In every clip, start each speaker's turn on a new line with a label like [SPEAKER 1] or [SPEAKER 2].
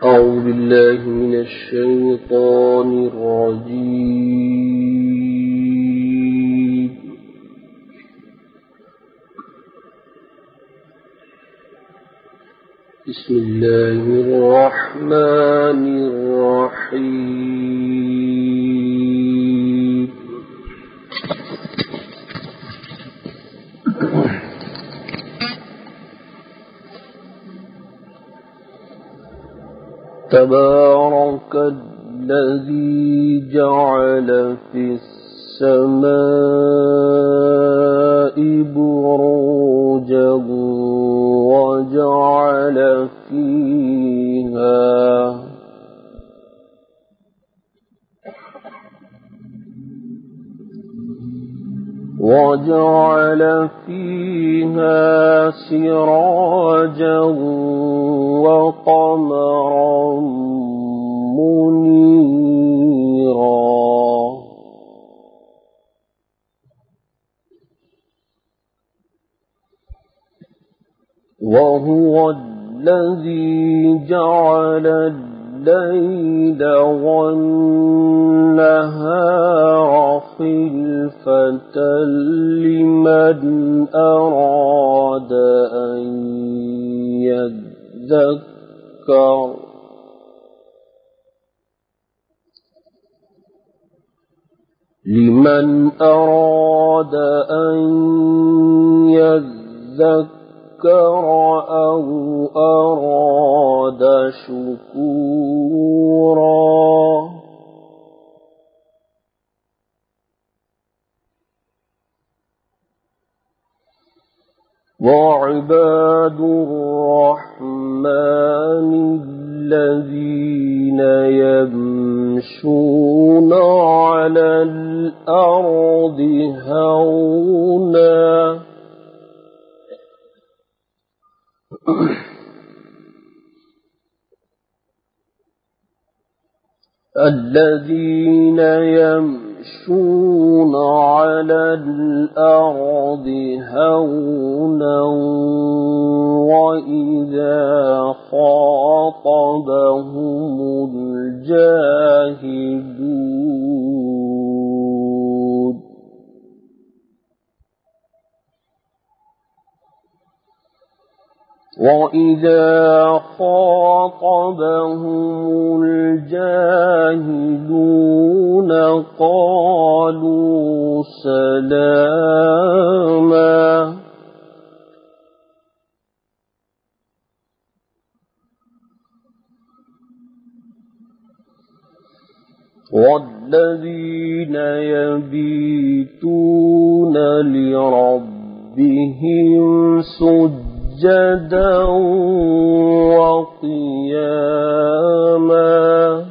[SPEAKER 1] أعوذ بالله من الشيطان الرجيم. بسم الله الرحمن الرحيم. تبارك الذي جعل في السماء بروجا وجعل فيها سراجا وقمرا منيرا وهو الذي جعل الليل والنهار خلفة لمن أراد أن يذكر أو أراد شكورا وعباد الرحمن الذين يمشون على الأرض هونا الذين يمشون على الأرض هونا وإذا خاطبهم الجاهلون قالوا سلاما والذين يبيتون لربهم سجدا وقياما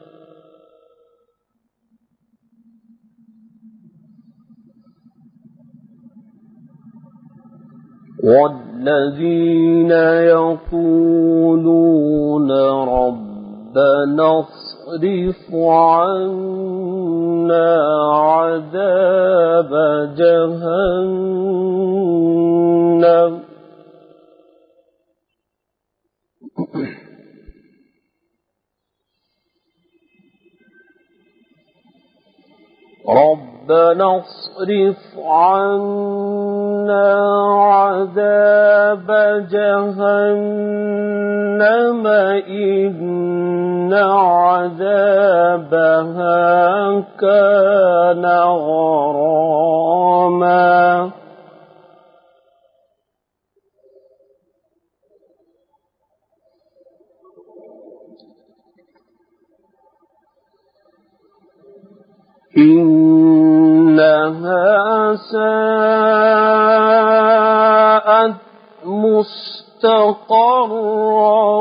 [SPEAKER 1] والذين يقولون ربنا اصرف عنا عذاب جهنم ربنا اصرف عنا عذاب جهنم إن عذابها كان غراما إنها ساءت مستقرا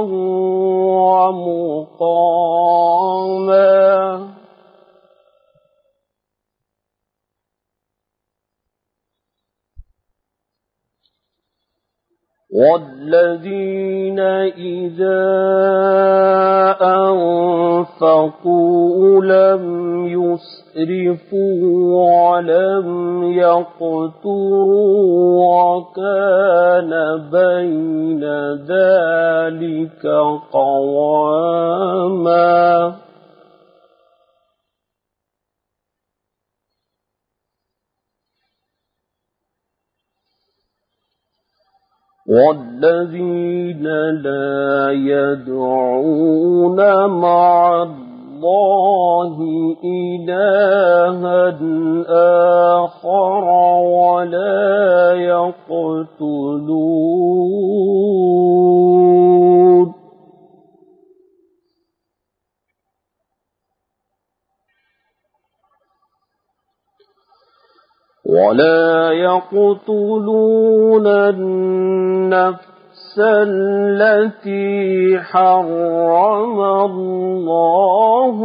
[SPEAKER 1] ومقاما والذين إذا أنفقوا لم يسرفوا ولم يقتروا وكان بين ذلك قواما والذين لا يدعون مع الله إلها آخر ولا يقتلون النفس التي حرم الله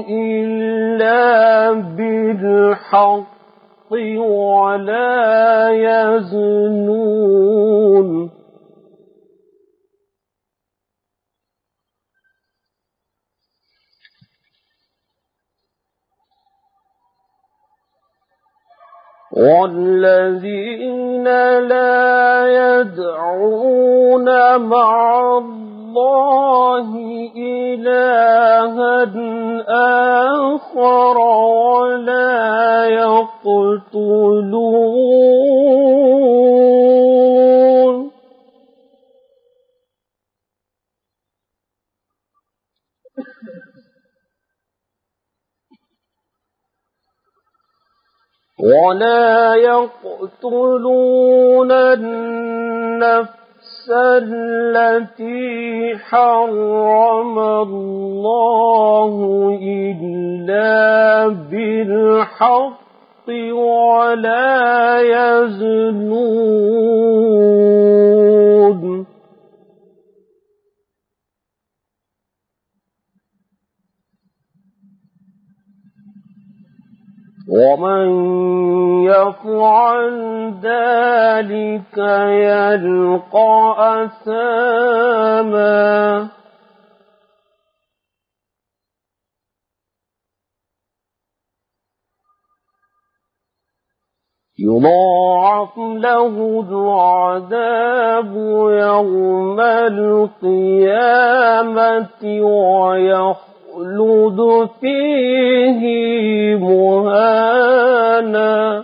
[SPEAKER 1] إلا بالحق ولا يزنون والذين لا يدعون مع الله إلها آخر ولا يقتلون النفس التي حرم الله إلا بالحق ولا يزنون ومن يفعل ذلك يلقى أثاما يضاعف له العذاب يوم القيامة ويخلد فيه مهانا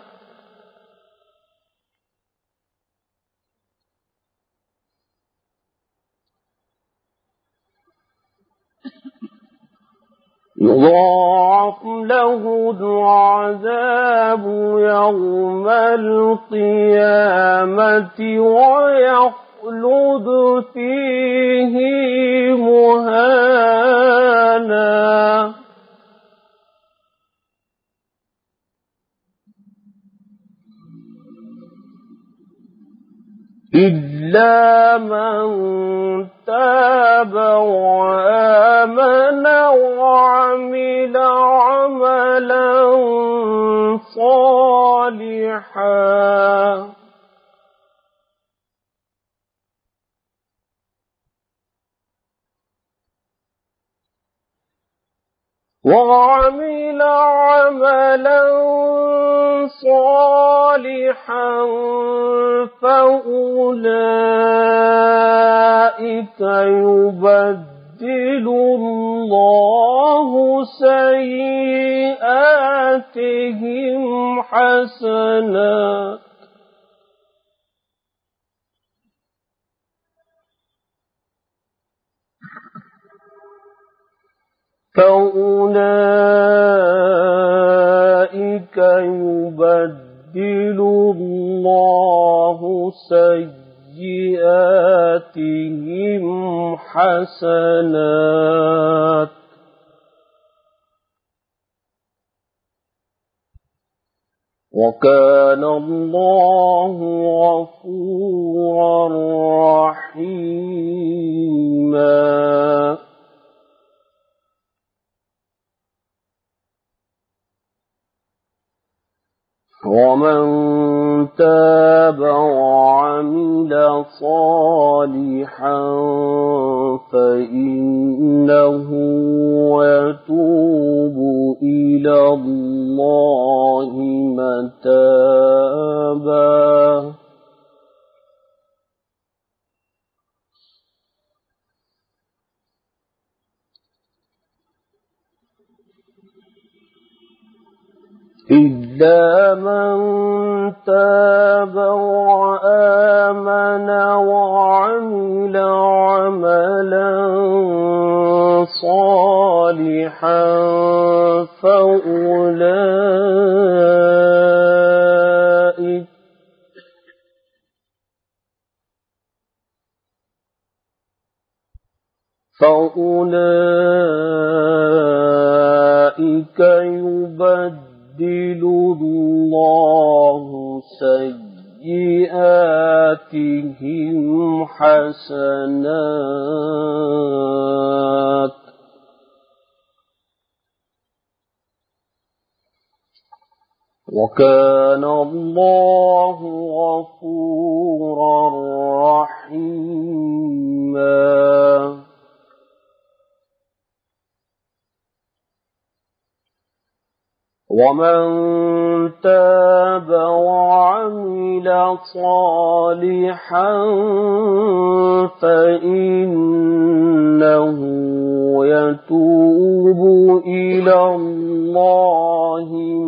[SPEAKER 1] يضاعف له العذاب يوم القيامة ويخلد فيه مهانا إلا من تاب وآمن وعمل عملا صالحا فأولئك يبدل الله سيئاتهم حسنات فأولئك يبدل الله سيئاتهم حسنات وكان الله غفورا رحيما ومن تاب وعمل صالحا فإنه يتوب إلى الله متابا إلا من تاب وآمن صالحا فأولئك يبدل الله سيئاتهم حسنات وكان الله غفورا رحيما ومن تاب وعمل صالحا فإنه يتوب إلى الله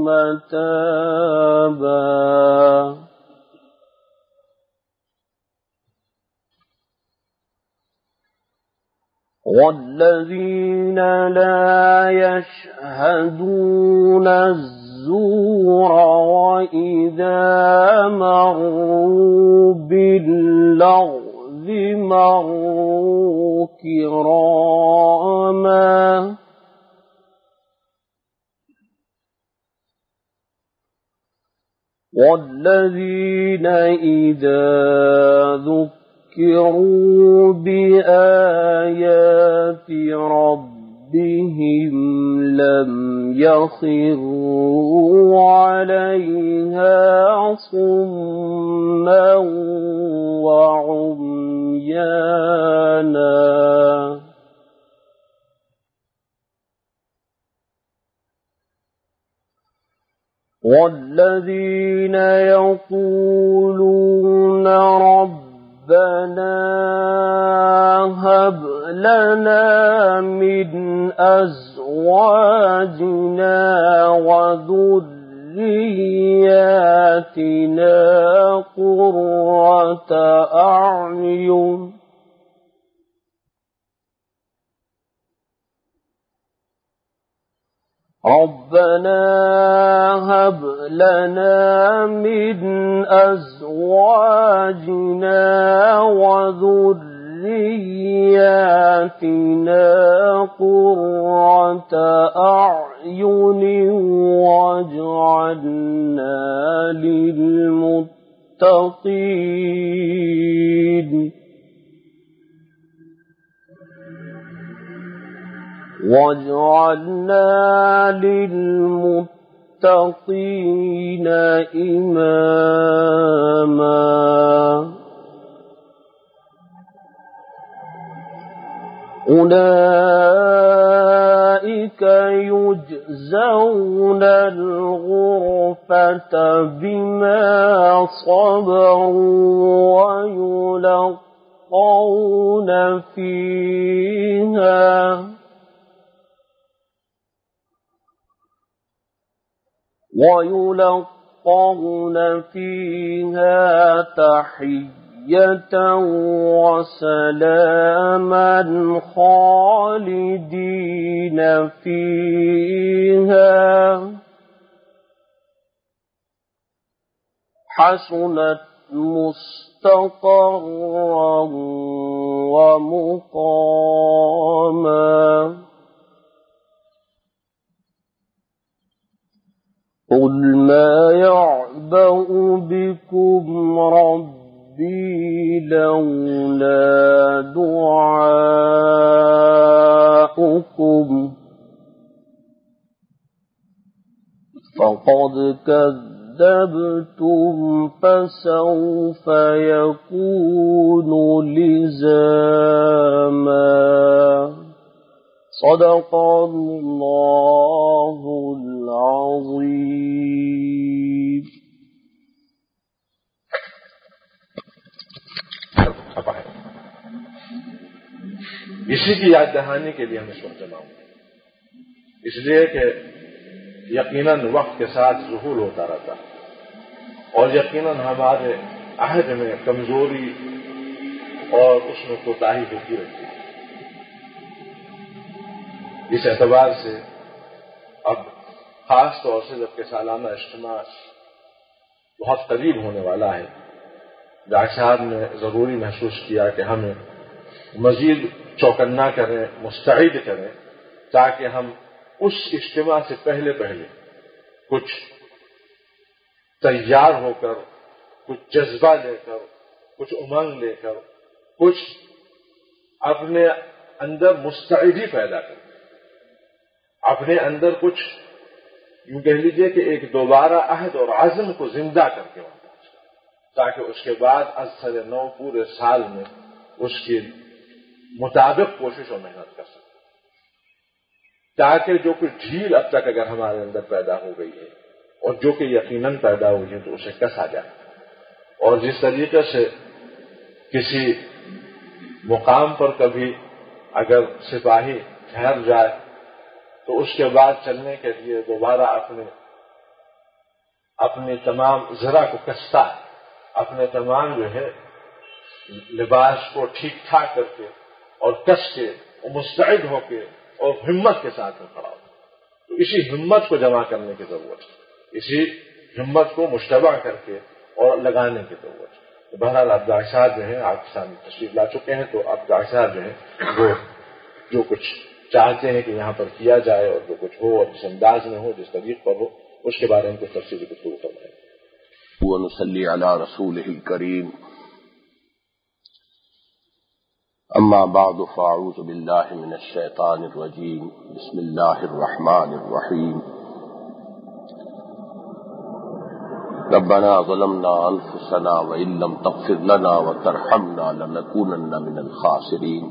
[SPEAKER 1] متابا والذين لا يشهدون الزور وإذا مروا باللغو مروا كراما والذين إذا ذكروا بآيات ربهم لم يخروا عليها صما وعميانا والذين يقولون ربنا هب لنا من أزواجنا وذرياتنا قرة أعين ربنا هب لنا من أزواجنا وذرياتنا قرة أعين واجعلنا للمتقين إماما أولئك يجزون الغرفة بما صبروا ويلقون فيها تحية وسلاما خالدين فيها حسنت مستقرا ومقاما قل ما يعبأ بكم ربي لولا دعاؤكم فقد كذبتم فسوف يكون لزاما صدق الله العظيم.
[SPEAKER 2] इसी की याद दहानी के लिए मैं सुन चला हूं, इसलिए कि यकीनन वक्त के साथ ज़ुहूल होता रहता और यकीनन हमारे अहद में कमजोरी और उसमें कोताही होती रहती है। اس اعتبار سے اب خاص طور سے جبکہ سالانہ اجتماع بہت قریب ہونے والا ہے، ڈاکٹر صاحب نے ضروری محسوس کیا کہ ہمیں مزید چوکنا کریں، مستعد کریں، تاکہ ہم اس اجتماع سے پہلے کچھ تیار ہو کر، کچھ جذبہ لے کر، کچھ امنگ لے کر، کچھ اپنے اندر مستعدی پیدا کریں، اپنے اندر کچھ یوں کہہ لیجئے کہ ایک دوبارہ عہد اور عزم کو زندہ کر کے وہاں پہنچے، تاکہ اس کے بعد از سر نو پورے سال میں اس کے مطابق کوشش اور محنت کر سکیں، تاکہ جو کچھ ڈھیل اب تک اگر ہمارے اندر پیدا ہو گئی ہے اور جو کہ یقیناً پیدا ہوئی ہے تو اسے کسا جائے، اور جس طریقے سے کسی مقام پر کبھی اگر سپاہی ٹھہر جائے تو اس کے بعد چلنے کے لیے دوبارہ اپنے تمام ذرا کو کستا ہے، اپنے تمام جو ہے لباس کو ٹھیک ٹھاک کر کے اور کس کے مستعد ہو کے اور ہمت کے ساتھ میں کھڑا ہو۔ تو اسی ہمت کو جمع کرنے کی ضرورت ہے، اسی ہمت کو مشتبہ کر کے اور لگانے کی ضرورت ہے۔ تو بہرحال اب ڈاکٹر صاحب جو ہیں آپ کے سامنے تشریف لا چکے ہیں، تو اب ڈاکٹر صاحب جو ہیں وہ جو کچھ چاہتے ہیں کہ یہاں پر کیا جائے اور جو کچھ ہو اور جس انداز میں ہو، جس طریق پر ہو، اس کے بارے میں کچھ تفصیلی گفتگو فرمائیں۔
[SPEAKER 3] ونصلي على رسوله الكريم أما بعد فأعوذ بالله من الشيطان الرجيم بسم الله الرحمن الرحيم ربنا ظلمنا أنفسنا وإن لم تغفر لنا وترحمنا لنكونن من الخاسرين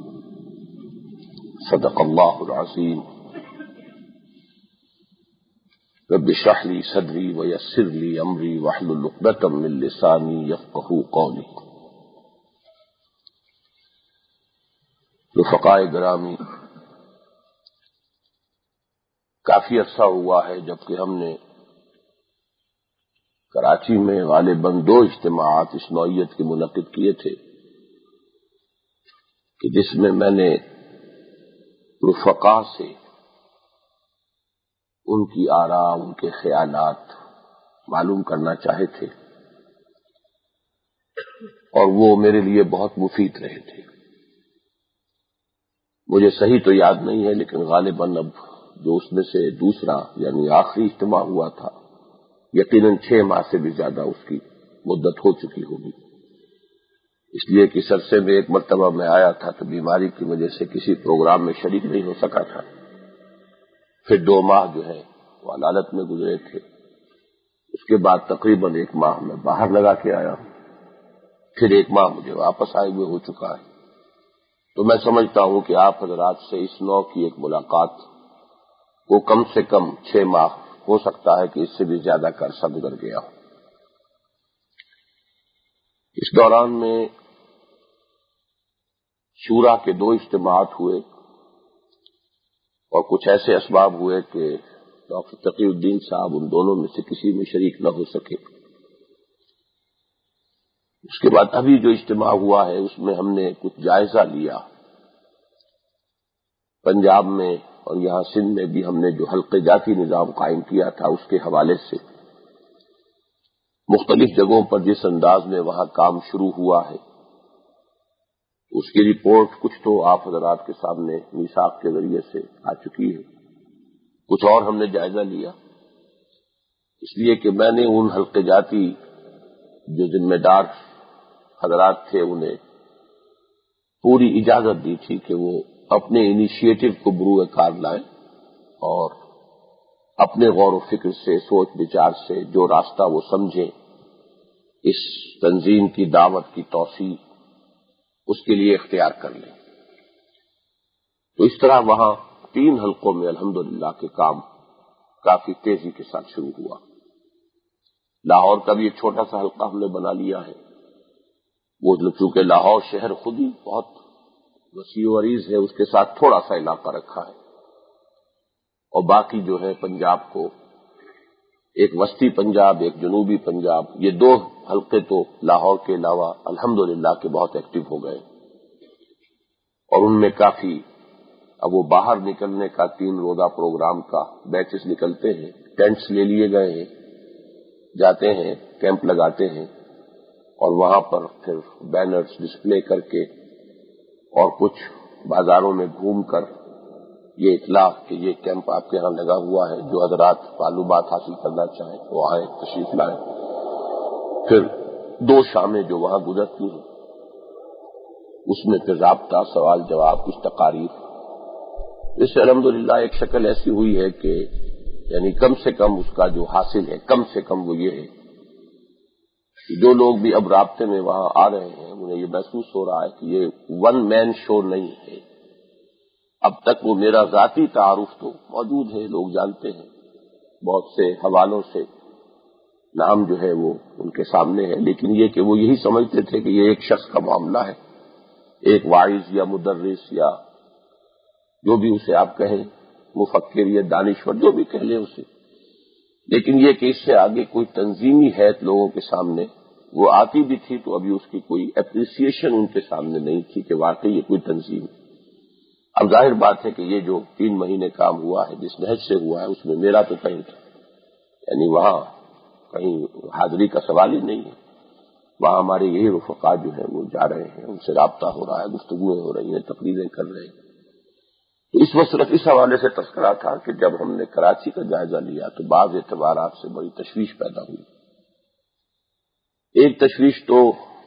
[SPEAKER 3] صدق الله العظيم رب اشرح لي صدري ويسر لي أمري واحلل عقدة من لساني يفقهوا قولي۔ رفقائے گرامی، کافی عرصہ ہوا ہے جبکہ ہم نے کراچی میں غالباً 2 اجتماعات اس نوعیت کے منعقد کیے تھے کہ جس میں میں نے رفقا سے ان کی آراء، ان کے خیالات معلوم کرنا چاہے تھے، اور وہ میرے لیے بہت مفید رہے تھے۔ مجھے صحیح تو یاد نہیں ہے، لیکن غالباً اب جو اس میں سے دوسرا یعنی آخری اجتماع ہوا تھا، یقیناً 6 ماہ سے بھی زیادہ اس کی مدت ہو چکی ہوگی، اس لیے کہ اس عرصے میں ایک مرتبہ میں آیا تھا تو بیماری کی وجہ سے کسی پروگرام میں شریک نہیں ہو سکا تھا، پھر 2 ماہ جو ہے وہ عدالت میں گزرے تھے، اس کے بعد تقریباً 1 ماہ میں باہر لگا کے آیا ہوں، پھر 1 ماہ مجھے واپس آئے ہوئے ہو چکا ہے۔ تو میں سمجھتا ہوں کہ آپ حضرات سے اس نوع کی ایک ملاقات کو کم سے کم 6 ماہ، ہو سکتا ہے کہ اس سے بھی زیادہ کا عرصہ گزر گیا ہو۔ اس دوران میں شورا کے 2 اجتماعات ہوئے اور کچھ ایسے اسباب ہوئے کہ ڈاکٹر تقی الدین صاحب ان دونوں میں سے کسی میں شریک نہ ہو سکے۔ اس کے بعد ابھی جو اجتماع ہوا ہے اس میں ہم نے کچھ جائزہ لیا، پنجاب میں اور یہاں سندھ میں بھی ہم نے جو حلقے جاتی نظام قائم کیا تھا اس کے حوالے سے مختلف جگہوں پر جس انداز میں وہاں کام شروع ہوا ہے اس کی رپورٹ کچھ تو آپ حضرات کے سامنے میثاق کے ذریعے سے آ چکی ہے، کچھ اور ہم نے جائزہ لیا، اس لیے کہ میں نے ان حلقے جاتی جو ذمہ دار حضرات تھے انہیں پوری اجازت دی تھی کہ وہ اپنے انیشیٹو کو بروئے کار لائیں اور اپنے غور و فکر سے، سوچ بچار سے جو راستہ وہ سمجھیں اس تنظیم کی دعوت کی توسیع اس کے لیے اختیار کر لیں۔ تو اس طرح وہاں 3 حلقوں میں الحمدللہ کے کام کافی تیزی کے ساتھ شروع ہوا۔ لاہور کا بھی ایک چھوٹا سا حلقہ ہم نے بنا لیا ہے، وہ چونکہ لاہور شہر خود ہی بہت وسیع و عریض ہے، اس کے ساتھ تھوڑا سا علاقہ رکھا ہے، اور باقی جو ہے پنجاب کو ایک وسطی پنجاب، ایک جنوبی پنجاب، یہ 2 حلقے تو لاہور کے علاوہ الحمدللہ کے بہت ایکٹیو ہو گئے، اور ان میں کافی اب وہ باہر نکلنے کا 3 روزہ پروگرام کا بیچز نکلتے ہیں، ٹینٹس لے لیے گئے ہیں، جاتے ہیں، کیمپ لگاتے ہیں اور وہاں پر پھر بینرز ڈسپلے کر کے اور کچھ بازاروں میں گھوم کر یہ اطلاع کہ یہ کیمپ آپ کے ہاں لگا ہوا ہے، جو حضرات معلومات حاصل کرنا چاہیں وہ آئیں، تشریف لائیں۔ پھر 2 شامیں جو وہاں گزرتی ہیں اس میں پھر رابطہ، سوال جواب، کچھ تقاریر۔ اس سے الحمدللہ ایک شکل ایسی ہوئی ہے کہ یعنی کم سے کم اس کا جو حاصل ہے، کم سے کم وہ یہ ہے کہ جو لوگ بھی اب رابطے میں وہاں آ رہے ہیں انہیں یہ محسوس ہو رہا ہے کہ یہ 1 مین شو نہیں ہے۔ اب تک وہ میرا ذاتی تعارف تو موجود ہے، لوگ جانتے ہیں، بہت سے حوالوں سے نام جو ہے وہ ان کے سامنے ہے، لیکن یہ کہ وہ یہی سمجھتے تھے کہ یہ ایک شخص کا معاملہ ہے، ایک واعظ یا مدرس یا جو بھی اسے آپ کہیں، مفکر یا دانشور، جو بھی کہہ لیں اسے، لیکن یہ کہ اس سے آگے کوئی تنظیمی حیثیت لوگوں کے سامنے وہ آتی بھی تھی تو ابھی اس کی کوئی اپریسیشن ان کے سامنے نہیں تھی کہ واقعی یہ کوئی تنظیم ہے۔ اب ظاہر بات ہے کہ یہ جو 3 مہینے کام ہوا ہے، جس نہج سے ہوا ہے، اس میں میرا تو کہیں تھا، یعنی وہاں کہیں حاضری کا سوال ہی نہیں ہے۔ وہاں ہمارے یہی رفقا جو ہیں وہ جا رہے ہیں، ان سے رابطہ ہو رہا ہے، گفتگویں ہو رہی ہیں، تقریریں کر رہے ہیں۔ تو اس وقت صرف اس حوالے سے تذکرہ تھا کہ جب ہم نے کراچی کا جائزہ لیا تو بعض اعتبارات سے بڑی تشویش پیدا ہوئی۔ ایک تشویش تو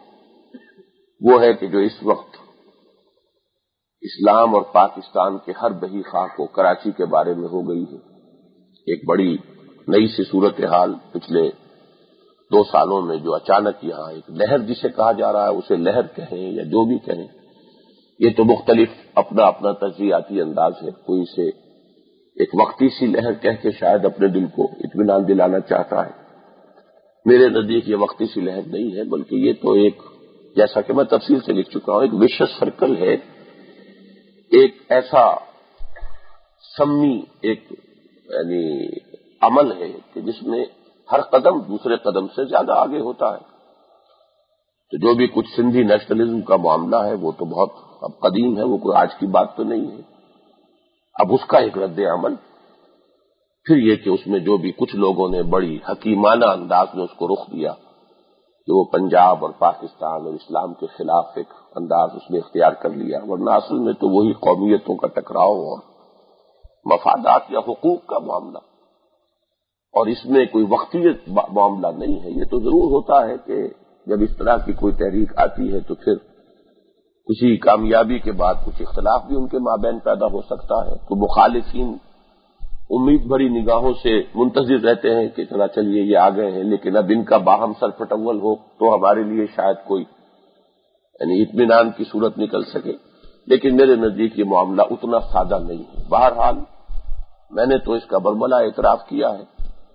[SPEAKER 3] وہ ہے کہ جو اس وقت اسلام اور پاکستان کے ہر بہی خواہ کو کراچی کے بارے میں ہو گئی ہے، ایک بڑی نئی سی صورتحال پچھلے 2 سالوں میں جو اچانک یہاں ایک لہر جسے کہا جا رہا ہے، اسے لہر کہیں یا جو بھی کہیں، یہ تو مختلف اپنا اپنا تجزیاتی انداز ہے۔ کوئی اسے ایک وقتی سی لہر کہہ کے شاید اپنے دل کو اطمینان دلانا چاہتا ہے۔ میرے نزدیک یہ وقتی سی لہر نہیں ہے، بلکہ یہ تو ایک، جیسا کہ میں تفصیل سے لکھ چکا ہوں، ایک وشس سرکل ہے، ایک ایسا سمی ایک یعنی عمل ہے کہ جس میں ہر قدم دوسرے قدم سے زیادہ آگے ہوتا ہے۔ تو جو بھی کچھ سندھی نیشنلزم کا معاملہ ہے وہ تو بہت اب قدیم ہے، وہ کوئی آج کی بات تو نہیں ہے۔ اب اس کا ایک رد عمل، پھر یہ کہ اس میں جو بھی کچھ لوگوں نے بڑی حکیمانہ انداز میں اس کو رخ دیا کہ وہ پنجاب اور پاکستان اور اسلام کے خلاف ایک انداز اس نے اختیار کر لیا، ورنہ اصل میں تو وہی قومیتوں کا ٹکراؤ اور مفادات یا حقوق کا معاملہ، اور اس میں کوئی وقتی معاملہ نہیں ہے۔ یہ تو ضرور ہوتا ہے کہ جب اس طرح کی کوئی تحریک آتی ہے تو پھر کسی کامیابی کے بعد کچھ اختلاف بھی ان کے مابین پیدا ہو سکتا ہے، تو مخالفین امید بھری نگاہوں سے منتظر رہتے ہیں کہ چلا چلیے یہ آ گئے ہیں، لیکن اب ان کا باہم سر پٹول ہو تو ہمارے لیے شاید کوئی یعنی اطمینان کی صورت نکل سکے۔ لیکن میرے نزدیک یہ معاملہ اتنا سادہ نہیں ہے۔ بہرحال میں نے تو اس کا برملا اعتراف کیا ہے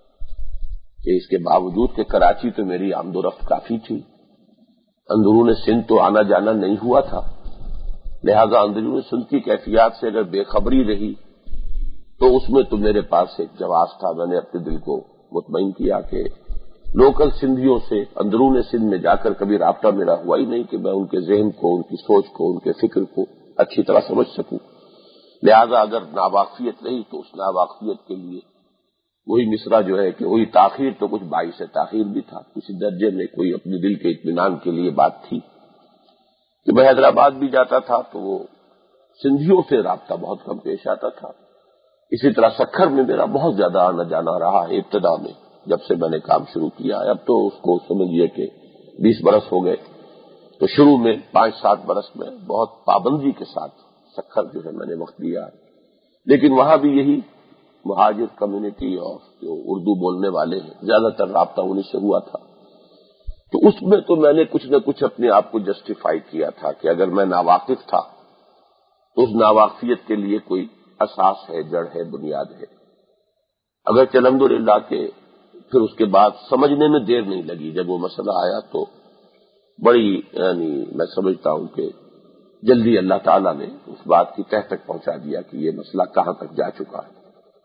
[SPEAKER 3] کہ اس کے باوجود کہ کراچی تو میری آمد و رفت کافی تھی، اندرون سندھ تو آنا جانا نہیں ہوا تھا، لہذا اندرون سندھ کی کیفیات سے اگر بے خبری رہی تو اس میں تو میرے پاس ایک جواز تھا۔ میں نے اپنے دل کو مطمئن کیا کہ لوکل سندھیوں سے اندرون سندھ میں جا کر کبھی رابطہ میرا ہوا ہی نہیں کہ میں ان کے ذہن کو، ان کی سوچ کو، ان کے فکر کو اچھی طرح سمجھ سکوں، لہذا اگر ناواقفیت رہی تو اس ناواقفیت کے لیے وہی مصرع جو ہے کہ وہی تاخیر تو کچھ باعث تاخیر بھی تھا، کسی درجے میں کوئی اپنے دل کے اطمینان کے لیے بات تھی کہ میں حیدرآباد بھی جاتا تھا تو وہ سندھیوں سے رابطہ بہت کم پیش آتا تھا۔ اسی طرح سکھر میں میرا بہت زیادہ آنا جانا رہا ہے ابتدا میں، جب سے میں نے کام شروع کیا ہے۔ اب تو اس کو سمجھیے کہ 20 برس ہو گئے، تو شروع میں 5-7 برس میں بہت پابندی کے ساتھ سکھر جو ہے میں نے وقت دیا ہے، لیکن وہاں بھی یہی مہاجر کمیونٹی اور جو اردو بولنے والے ہیں زیادہ تر رابطہ انہیں سے ہوا تھا۔ تو اس میں تو میں نے کچھ نہ کچھ اپنے آپ کو جسٹیفائی کیا تھا کہ اگر میں ناواقف تھا تو اس ناواقفیت کے لیے کوئی اساس ہے، جڑ ہے، بنیاد ہے۔ اگرچہ الحمدللہ کہ پھر اس کے بعد سمجھنے میں دیر نہیں لگی، جب وہ مسئلہ آیا تو بڑی یعنی میں سمجھتا ہوں کہ جلدی اللہ تعالیٰ نے اس بات کی تہ تک پہنچا دیا کہ یہ مسئلہ کہاں تک جا چکا ہے۔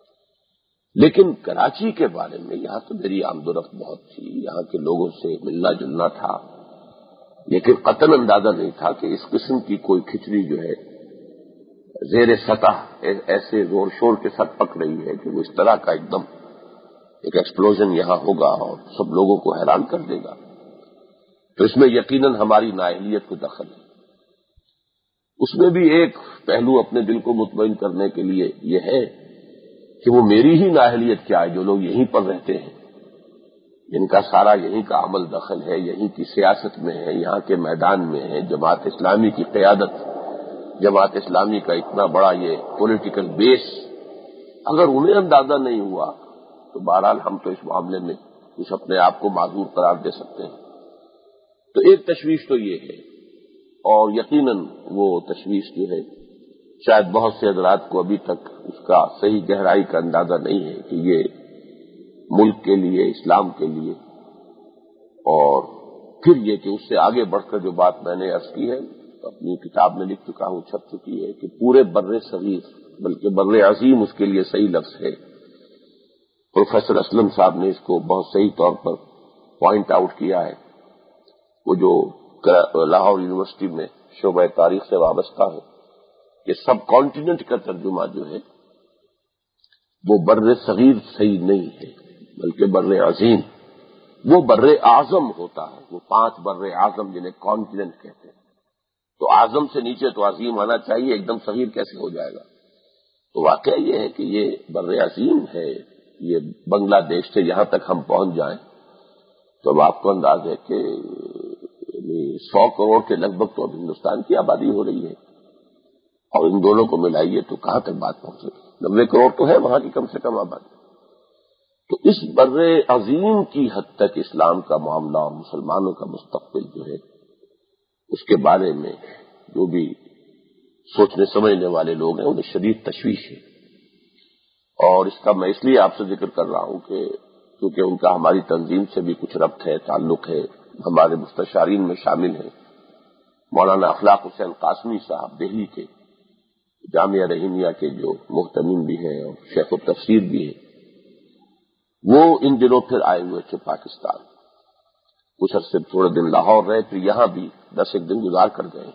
[SPEAKER 3] لیکن کراچی کے بارے میں یہاں تو میری آمد و رفت بہت تھی، یہاں کے لوگوں سے ملنا جلنا تھا، لیکن قطعاً اندازہ نہیں تھا کہ اس قسم کی کوئی کھچڑی جو ہے زیر سطح ایسے زور شور کے ساتھ پک رہی ہے کہ وہ اس طرح کا ایک دم ایک ایکسپلوژن یہاں ہوگا اور سب لوگوں کو حیران کر دے گا، تو اس میں یقیناً ہماری نااہلیت کو دخل ہے۔ اس میں بھی ایک پہلو اپنے دل کو مطمئن کرنے کے لیے یہ ہے کہ وہ میری ہی نااہلیت کیا ہے، جو لوگ یہیں پر رہتے ہیں، جن کا سارا یہیں کا عمل دخل ہے، یہیں کی سیاست میں ہے، یہاں کے میدان میں ہے، جماعت اسلامی کی قیادت، جماعت اسلامی کا اتنا بڑا یہ پولیٹیکل بیس، اگر انہیں اندازہ نہیں ہوا تو بہرحال ہم تو اس معاملے میں کچھ اپنے آپ کو معذور قرار دے سکتے ہیں۔ تو ایک تشویش تو یہ ہے، اور یقیناً وہ تشویش جو ہے شاید بہت سے حضرات کو ابھی تک اس کا صحیح گہرائی کا اندازہ نہیں ہے کہ یہ ملک کے لیے، اسلام کے لیے، اور پھر یہ کہ اس سے آگے بڑھ کر جو بات میں نے عرض کی ہے، اپنی کتاب میں لکھ چکا ہوں، چھپ چکی ہے، کہ پورے بر صغیر بلکہ بر عظیم اس کے لیے صحیح لفظ ہے۔ پروفیسر اسلم صاحب نے اس کو بہت صحیح طور پر پوائنٹ آؤٹ کیا ہے، وہ جو لاہور یونیورسٹی میں شعبہ تاریخ سے وابستہ ہے، کہ سب کانٹیننٹ کا ترجمہ جو ہے وہ بر صغیر صحیح نہیں ہے بلکہ بر عظیم، وہ بر اعظم ہوتا ہے، وہ 5 بر اعظم جنہیں کانٹیننٹ کہتے ہیں، تو اعظم سے نیچے تو عظیم آنا چاہیے، ایک دم صغیر کیسے ہو جائے گا؟ تو واقعہ یہ ہے کہ یہ بر عظیم ہے، یہ بنگلہ دیش سے یہاں تک ہم پہنچ جائیں تو اب آپ کو انداز ہے کہ 100 کروڑ کے لگ بھگ تو اب ہندوستان کی آبادی ہو رہی ہے، اور ان دونوں کو ملائیے تو کہاں تک بات پہنچے گی؟ 90 کروڑ تو ہے وہاں کی کم سے کم آبادی۔ تو اس بر عظیم کی حد تک اسلام کا معاملہ اور مسلمانوں کا مستقبل جو ہے اس کے بارے میں جو بھی سوچنے سمجھنے والے لوگ ہیں انہیں شدید تشویش ہے، اور اس کا میں اس لیے آپ سے ذکر کر رہا ہوں کہ کیونکہ ان کا ہماری تنظیم سے بھی کچھ ربط ہے، تعلق ہے، ہمارے مستشارین میں شامل ہیں مولانا اخلاق حسین قاسمی صاحب دہلی کے، جامعہ رحیمیہ کے جو محتمم بھی ہیں اور شیخ التفسیر بھی ہیں، وہ ان دنوں پھر آئے ہوئے تھے پاکستان، کچھ عرصے تھوڑے دن لاہور رہے، پھر یہاں بھی 10 ایک دن گزار کر گئے۔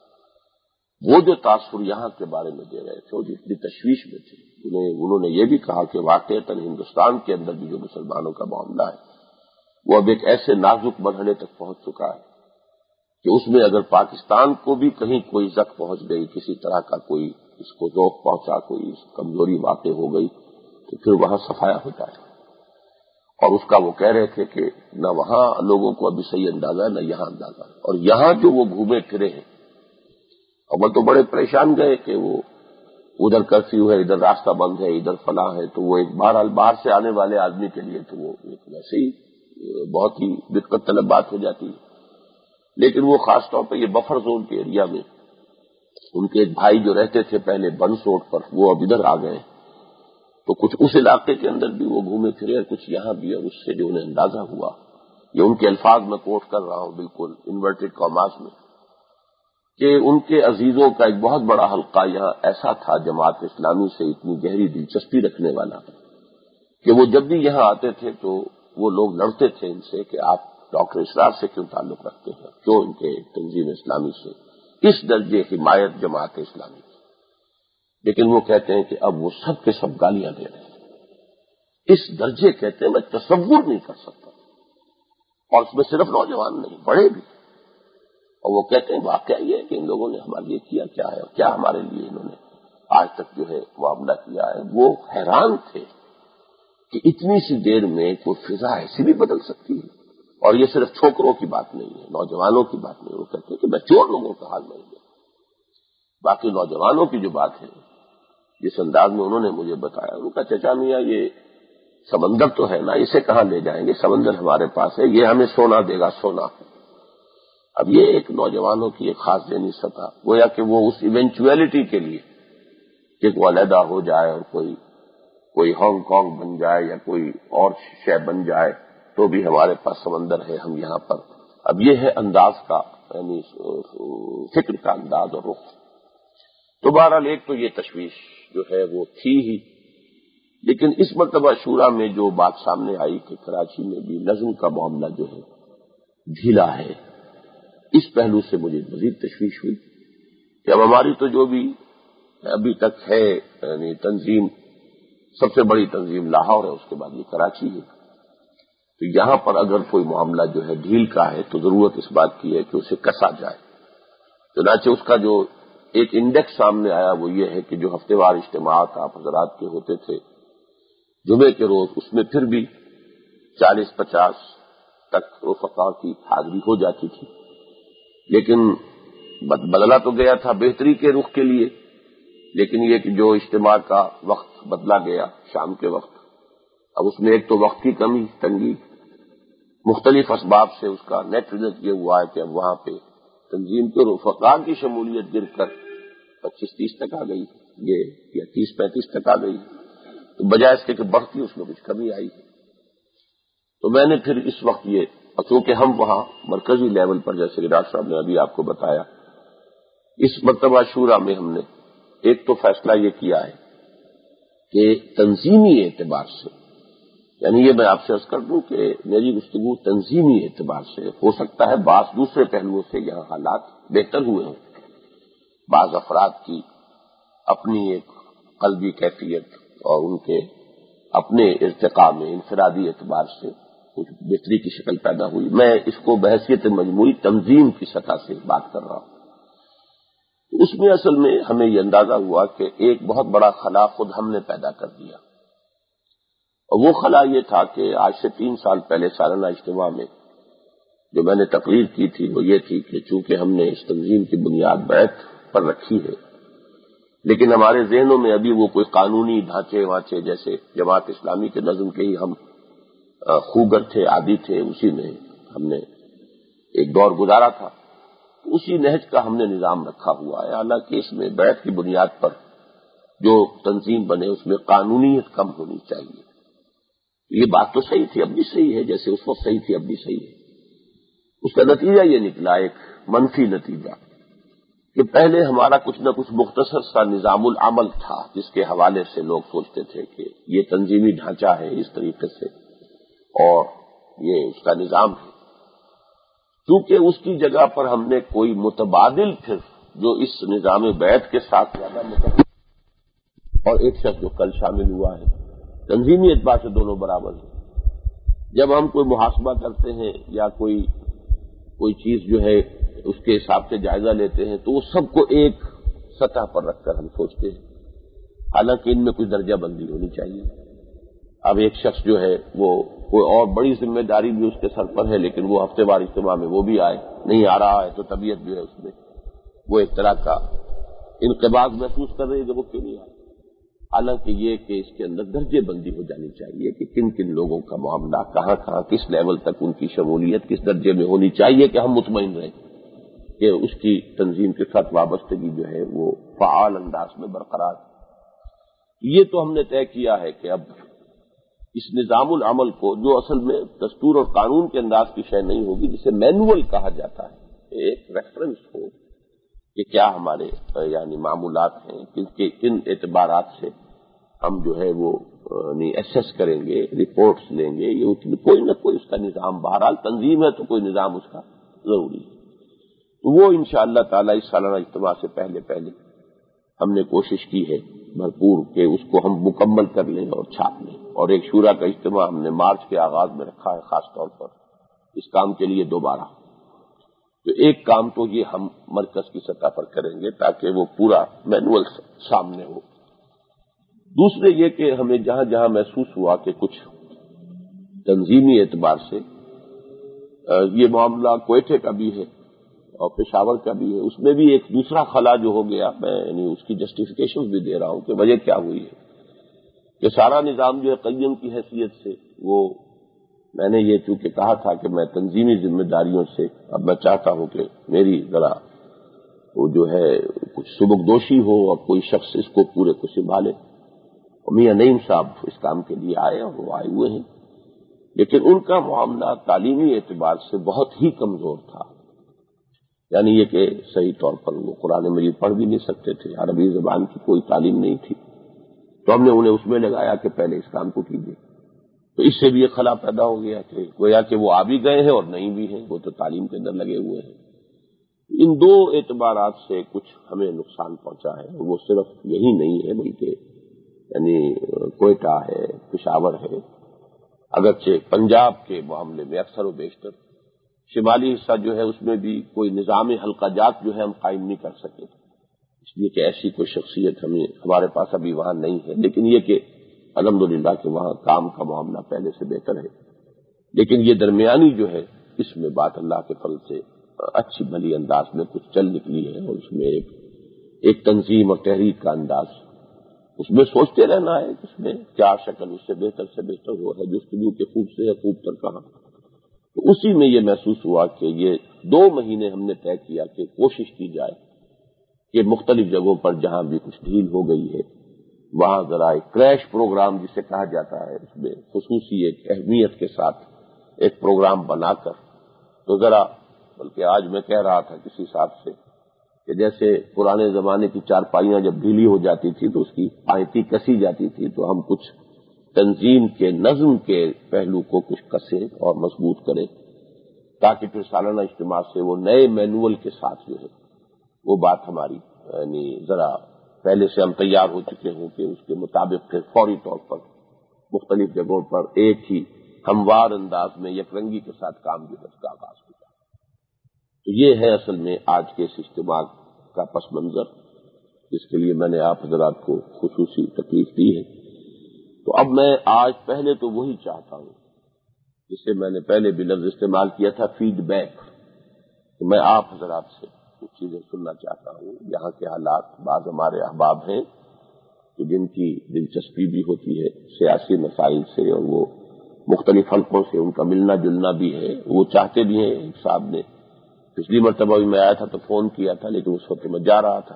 [SPEAKER 3] وہ جو تاثر یہاں کے بارے میں دے رہے تھے وہ جتنی تشویش میں تھے، انہوں نے یہ بھی کہا کہ واقعتاً ہندوستان کے اندر بھی جو مسلمانوں کا معاملہ ہے وہ اب ایک ایسے نازک مرحلے تک پہنچ چکا ہے کہ اس میں اگر پاکستان کو بھی کہیں کوئی زخم پہنچ گئی، کسی طرح کا کوئی اس کو ذوق پہنچا، کوئی کمزوری واقع ہو گئی تو پھر وہاں صفایا ہو جائے، اور اس کا وہ کہہ رہے تھے کہ نہ وہاں لوگوں کو ابھی صحیح اندازہ ہے نہ یہاں اندازہ ہے، اور یہاں جو وہ گھومے پھرے ہیں اور وہ تو بڑے پریشان گئے کہ وہ ادھر کرفیو ہے، ادھر راستہ بند ہے، ادھر فلاں ہے، تو وہ ایک بہرحال باہر سے آنے والے آدمی کے لیے تو وہ ایک ویسے ہی بہت ہی دقت طلب بات ہو جاتی ہے۔ لیکن وہ خاص طور پہ یہ بفر زون کے ایریا میں ان کے ایک بھائی جو رہتے تھے پہلے بنس روڈ پر، وہ اب ادھر آ گئے، تو کچھ اس علاقے کے اندر بھی وہ گھومے پھرے اور کچھ یہاں بھی، اور اس سے جو انہیں اندازہ ہوا، یہ ان کے الفاظ میں کوٹ کر رہا ہوں بالکل انورٹڈ کاماز میں، کہ ان کے عزیزوں کا ایک بہت بڑا حلقہ یہاں ایسا تھا جماعت اسلامی سے اتنی گہری دلچسپی رکھنے والا کہ وہ جب بھی یہاں آتے تھے تو وہ لوگ لڑتے تھے ان سے کہ آپ ڈاکٹر اسرار سے کیوں تعلق رکھتے ہیں، کیوں ان کے تنظیم اسلامی سے، اس درجے حمایت جماعت اسلامی کی۔ لیکن وہ کہتے ہیں کہ اب وہ سب کے سب گالیاں دے رہے ہیں، اس درجے کہتے ہیں میں تصور نہیں کر سکتا، اور اس میں صرف نوجوان نہیں بڑے بھی، اور وہ کہتے ہیں واقعہ یہ ہے کہ ان لوگوں نے ہمارے لیے کیا کیا ہے اور کیا ہمارے لیے انہوں نے آج تک جو ہے معاملہ کیا ہے۔ وہ حیران تھے کہ اتنی سی دیر میں کوئی فضا ایسی بھی بدل سکتی ہے، اور یہ صرف چھوکروں کی بات نہیں ہے، نوجوانوں کی بات نہیں۔ وہ کہتے ہیں کہ میچور لوگوں کا حال نہیں ہے، باقی نوجوانوں کی جو بات ہے جس انداز میں انہوں نے مجھے بتایا، ان کا چچا میاں یہ سمندر تو ہے نا، اسے کہاں لے جائیں گے، سمندر ہمارے پاس ہے، یہ ہمیں سونا دے گا، سونا۔ اب یہ ایک نوجوانوں کی ایک خاص ذہنی سطح، گویا کہ وہ اس ایونچویلٹی کے لیے کہ وہ علیحدہ ہو جائے اور کوئی ہانگ کانگ بن جائے یا کوئی اور شے بن جائے تو بھی ہمارے پاس سمندر ہے، ہم یہاں پر۔ اب یہ ہے انداز کا، یعنی فکر کا انداز اور رخ۔ تو بہرحال ایک تو یہ تشویش جو ہے وہ تھی ہی، لیکن اس مرتبہ شورا میں جو بات سامنے آئی کہ کراچی میں بھی نظم کا معاملہ جو ہے ڈھیلا ہے، اس پہلو سے مجھے مزید تشویش ہوئی کہ اب ہماری تو جو بھی ابھی تک ہے، یعنی تنظیم سب سے بڑی تنظیم لاہور ہے، اس کے بعد یہ کراچی ہے. تو یہاں پر اگر کوئی معاملہ جو ہے ڈھیل کا ہے تو ضرورت اس بات کی ہے کہ اسے کسا جائے. چنانچہ اس کا جو ایک انڈیکس سامنے آیا وہ یہ ہے کہ جو ہفتے وار اجتماعات آپ حضرات کے ہوتے تھے جمعے کے روز، اس میں پھر بھی 40-50 تک رفقا کی حاضری ہو جاتی تھی، لیکن بدلا تو گیا تھا بہتری کے رخ کے لیے، لیکن یہ کہ جو اجتماع کا وقت بدلا گیا شام کے وقت، اب اس میں ایک تو وقت کی کمی تنگی، مختلف اسباب سے اس کا نیٹ ریزلٹ یہ ہوا ہے کہ اب وہاں پہ تنظیم کے رفقا کی شمولیت گر کر 25-30 تک آ گئی، یہ یا 30-35 تک آ گئی، تو بجائے اس کے کہ بڑھتی اس میں کچھ کمی آئی. تو میں نے پھر اس وقت یہ، چونکہ ہم وہاں مرکزی لیول پر جیسے ڈاکٹر صاحب نے ابھی آپ کو بتایا، اس مرتبہ شورا میں ہم نے ایک تو فیصلہ یہ کیا ہے کہ تنظیمی اعتبار سے، یعنی یہ میں آپ سے عرض کر دوں کہ میری گفتگو تنظیمی اعتبار سے، ہو سکتا ہے بعض دوسرے پہلوؤں سے یہاں حالات بہتر ہوئے ہوں، بعض افراد کی اپنی ایک قلبی کیفیت اور ان کے اپنے ارتقاء میں انفرادی اعتبار سے کچھ بہتری کی شکل پیدا ہوئی. میں اس کو بحیثیت مجموعی تنظیم کی سطح سے بات کر رہا ہوں. اس میں اصل میں ہمیں یہ اندازہ ہوا کہ ایک بہت بڑا خلا خود ہم نے پیدا کر دیا، اور وہ خلا یہ تھا کہ آج سے 3 سال پہلے سالانہ اجتماع میں جو میں نے تقریر کی تھی وہ یہ تھی کہ چونکہ ہم نے اس تنظیم کی بنیاد بیعت پر رکھی ہے، لیکن ہمارے ذہنوں میں ابھی وہ کوئی قانونی ڈھانچے وانچے جیسے جماعت اسلامی کے نظم کے ہی ہم خوگر تھے، عادی تھے، اسی میں ہم نے ایک دور گزارا تھا، اسی نہج کا ہم نے نظام رکھا ہوا ہے. حالانکہ اس میں بیعت کی بنیاد پر جو تنظیم بنے اس میں قانونیت کم ہونی چاہیے. یہ بات تو صحیح تھی، اب بھی صحیح ہے، جیسے اس وقت صحیح تھی اب بھی صحیح ہے. اس کا نتیجہ یہ نکلا ایک منفی نتیجہ کہ پہلے ہمارا کچھ نہ کچھ مختصر سا نظام العمل تھا جس کے حوالے سے لوگ سوچتے تھے کہ یہ تنظیمی ڈھانچہ ہے اس طریقے سے اور یہ اس کا نظام ہے. چونکہ اس کی جگہ پر ہم نے کوئی متبادل پھر جو اس نظام بیعت کے ساتھ زیادہ متبادل اور ایک شخص جو کل شامل ہوا ہے، تنظیمی اعتبار سے دونوں برابر ہیں. جب ہم کوئی محاسبہ کرتے ہیں یا کوئی چیز جو ہے اس کے حساب سے جائزہ لیتے ہیں تو وہ سب کو ایک سطح پر رکھ کر ہم سوچتے ہیں، حالانکہ ان میں کچھ درجہ بندی ہونی چاہیے. اب ایک شخص جو ہے وہ کوئی اور بڑی ذمہ داری بھی اس کے سر پر ہے، لیکن وہ ہفتے وار اجتماع میں وہ بھی آئے نہیں آ رہا ہے تو طبیعت جو ہے اس میں وہ ایک طرح کا انقباض محسوس کر رہی ہے کہ وہ کیوں نہیں آئے. حالانکہ یہ کہ اس کے اندر درجے بندی ہو جانی چاہیے کہ کن کن لوگوں کا معاملہ کہاں کہاں کس لیول تک ان کی شمولیت کس درجے میں ہونی چاہیے کہ ہم مطمئن رہیں کہ اس کی تنظیم کے ساتھ وابستگی جو ہے وہ فعال انداز میں برقرار. یہ تو ہم نے طے کیا ہے کہ اب اس نظام العمل کو جو اصل میں دستور اور قانون کے انداز کی شے نہیں ہوگی، جسے مینول کہا جاتا ہے، ایک ریفرنس ہو کہ کیا ہمارے یعنی معمولات ہیں، کن اعتبارات سے ہم جو ہے وہ ایسس کریں گے، رپورٹس لیں گے، یہ کوئی نہ کوئی اس کا نظام، بہرحال تنظیم ہے تو کوئی نظام اس کا ضروری ہے. تو وہ انشاءاللہ تعالی اس سالانہ اجتماع سے پہلے ہم نے کوشش کی ہے بھرپور کہ اس کو ہم مکمل کر لیں اور چھاپ لیں. اور ایک شورا کا اجتماع ہم نے مارچ کے آغاز میں رکھا ہے خاص طور پر اس کام کے لیے دوبارہ. تو ایک کام تو یہ ہم مرکز کی سطح پر کریں گے تاکہ وہ پورا مینول سامنے ہو. دوسرے یہ کہ ہمیں جہاں جہاں محسوس ہوا کہ کچھ تنظیمی اعتبار سے یہ معاملہ کوئٹے کا بھی ہے اور پشاور کا بھی ہے، اس میں بھی ایک دوسرا خلا جو ہو گیا، میں یعنی اس کی جسٹیفیکیشن بھی دے رہا ہوں کہ وجہ کیا ہوئی ہے کہ سارا نظام جو ہے قیم کی حیثیت سے وہ میں نے یہ چونکہ کہا تھا کہ میں تنظیمی ذمہ داریوں سے اب میں چاہتا ہوں کہ میری ذرا وہ جو ہے کچھ سبکدوشی ہو اور کوئی شخص اس کو پورے کو سنبھالے. میاں نعیم صاحب اس کام کے لیے آئے اور وہ آئے ہوئے ہیں، لیکن ان کا معاملہ تعلیمی اعتبار سے بہت ہی کمزور تھا. یعنی یہ کہ صحیح طور پر وہ قرآن مجید پڑھ بھی نہیں سکتے تھے، عربی زبان کی کوئی تعلیم نہیں تھی. تو ہم نے انہیں اس میں لگایا کہ پہلے اس کام کو کیجیے. تو اس سے بھی ایک خلا پیدا ہو گیا کہ گویا کہ وہ آ بھی گئے ہیں اور نہیں بھی ہیں، وہ تو تعلیم کے اندر لگے ہوئے ہیں. ان دو اعتبارات سے کچھ ہمیں نقصان پہنچا ہے، وہ صرف یہی نہیں ہے بلکہ یعنی کوئٹہ ہے، پشاور ہے، اگرچہ پنجاب کے معاملے میں اکثر و بیشتر شمالی حصہ جو ہے اس میں بھی کوئی نظام حلقہ جات جو ہے ہم قائم نہیں کر سکے، اس لیے کہ ایسی کوئی شخصیت ہمارے پاس ابھی وہاں نہیں ہے، لیکن یہ کہ الحمدللہ کہ وہاں کام کا معاملہ پہلے سے بہتر ہے۔ لیکن یہ درمیانی جو ہے اس میں بات اللہ کے فضل سے اچھی بھلی انداز میں کچھ چل نکلی ہے، اور اس میں ایک تنظیم اور تحریک کا انداز، اس میں سوچتے رہنا ہے اس میں کیا شکل اس سے بہتر وہ ہے جستجو کے خوب سے خوب تر کہاں۔ تو اسی میں یہ محسوس ہوا کہ یہ 2 مہینے ہم نے طے کیا کہ کوشش کی جائے کہ مختلف جگہوں پر جہاں بھی کچھ ڈھیل ہو گئی ہے وہاں ذرا ایک کریش پروگرام جسے کہا جاتا ہے، اس میں خصوصی ایک اہمیت کے ساتھ ایک پروگرام بنا کر، تو ذرا بلکہ آج میں کہہ رہا تھا کسی صاحب سے کہ جیسے پرانے زمانے کی چارپائیاں جب ڈھیلی ہو جاتی تھی تو اس کی آہتی کسی جاتی تھی، تو ہم کچھ تنظیم کے نظم کے پہلو کو کچھ کسیں اور مضبوط کریں تاکہ پھر سالانہ اجتماع سے وہ نئے مینول کے ساتھ جو ہے وہ بات ہماری یعنی ذرا پہلے سے ہم تیار ہو چکے ہوں کہ اس کے مطابق پھر فوری طور پر مختلف جگہوں پر ایک ہی ہموار انداز میں یکرنگی کے ساتھ کام جو ہے اس کا آغاز ہو جائے۔ تو یہ ہے اصل میں آج کے اس اجتماع کا پس منظر، جس کے لیے میں نے آپ حضرات کو خصوصی تکلیف دی ہے۔ تو اب میں آج پہلے تو وہی چاہتا ہوں جسے میں نے پہلے بھی لفظ استعمال کیا تھا، فیڈ بیک، کہ میں آپ حضرات سے کچھ چیزیں سننا چاہتا ہوں۔ یہاں کے حالات، بعض ہمارے احباب ہیں کہ جن کی دلچسپی بھی ہوتی ہے سیاسی مسائل سے اور وہ مختلف حلقوں سے ان کا ملنا جلنا بھی ہے، وہ چاہتے بھی ہیں۔ ایک صاحب نے پچھلی مرتبہ بھی میں آیا تھا تو فون کیا تھا، لیکن اس وقت میں جا رہا تھا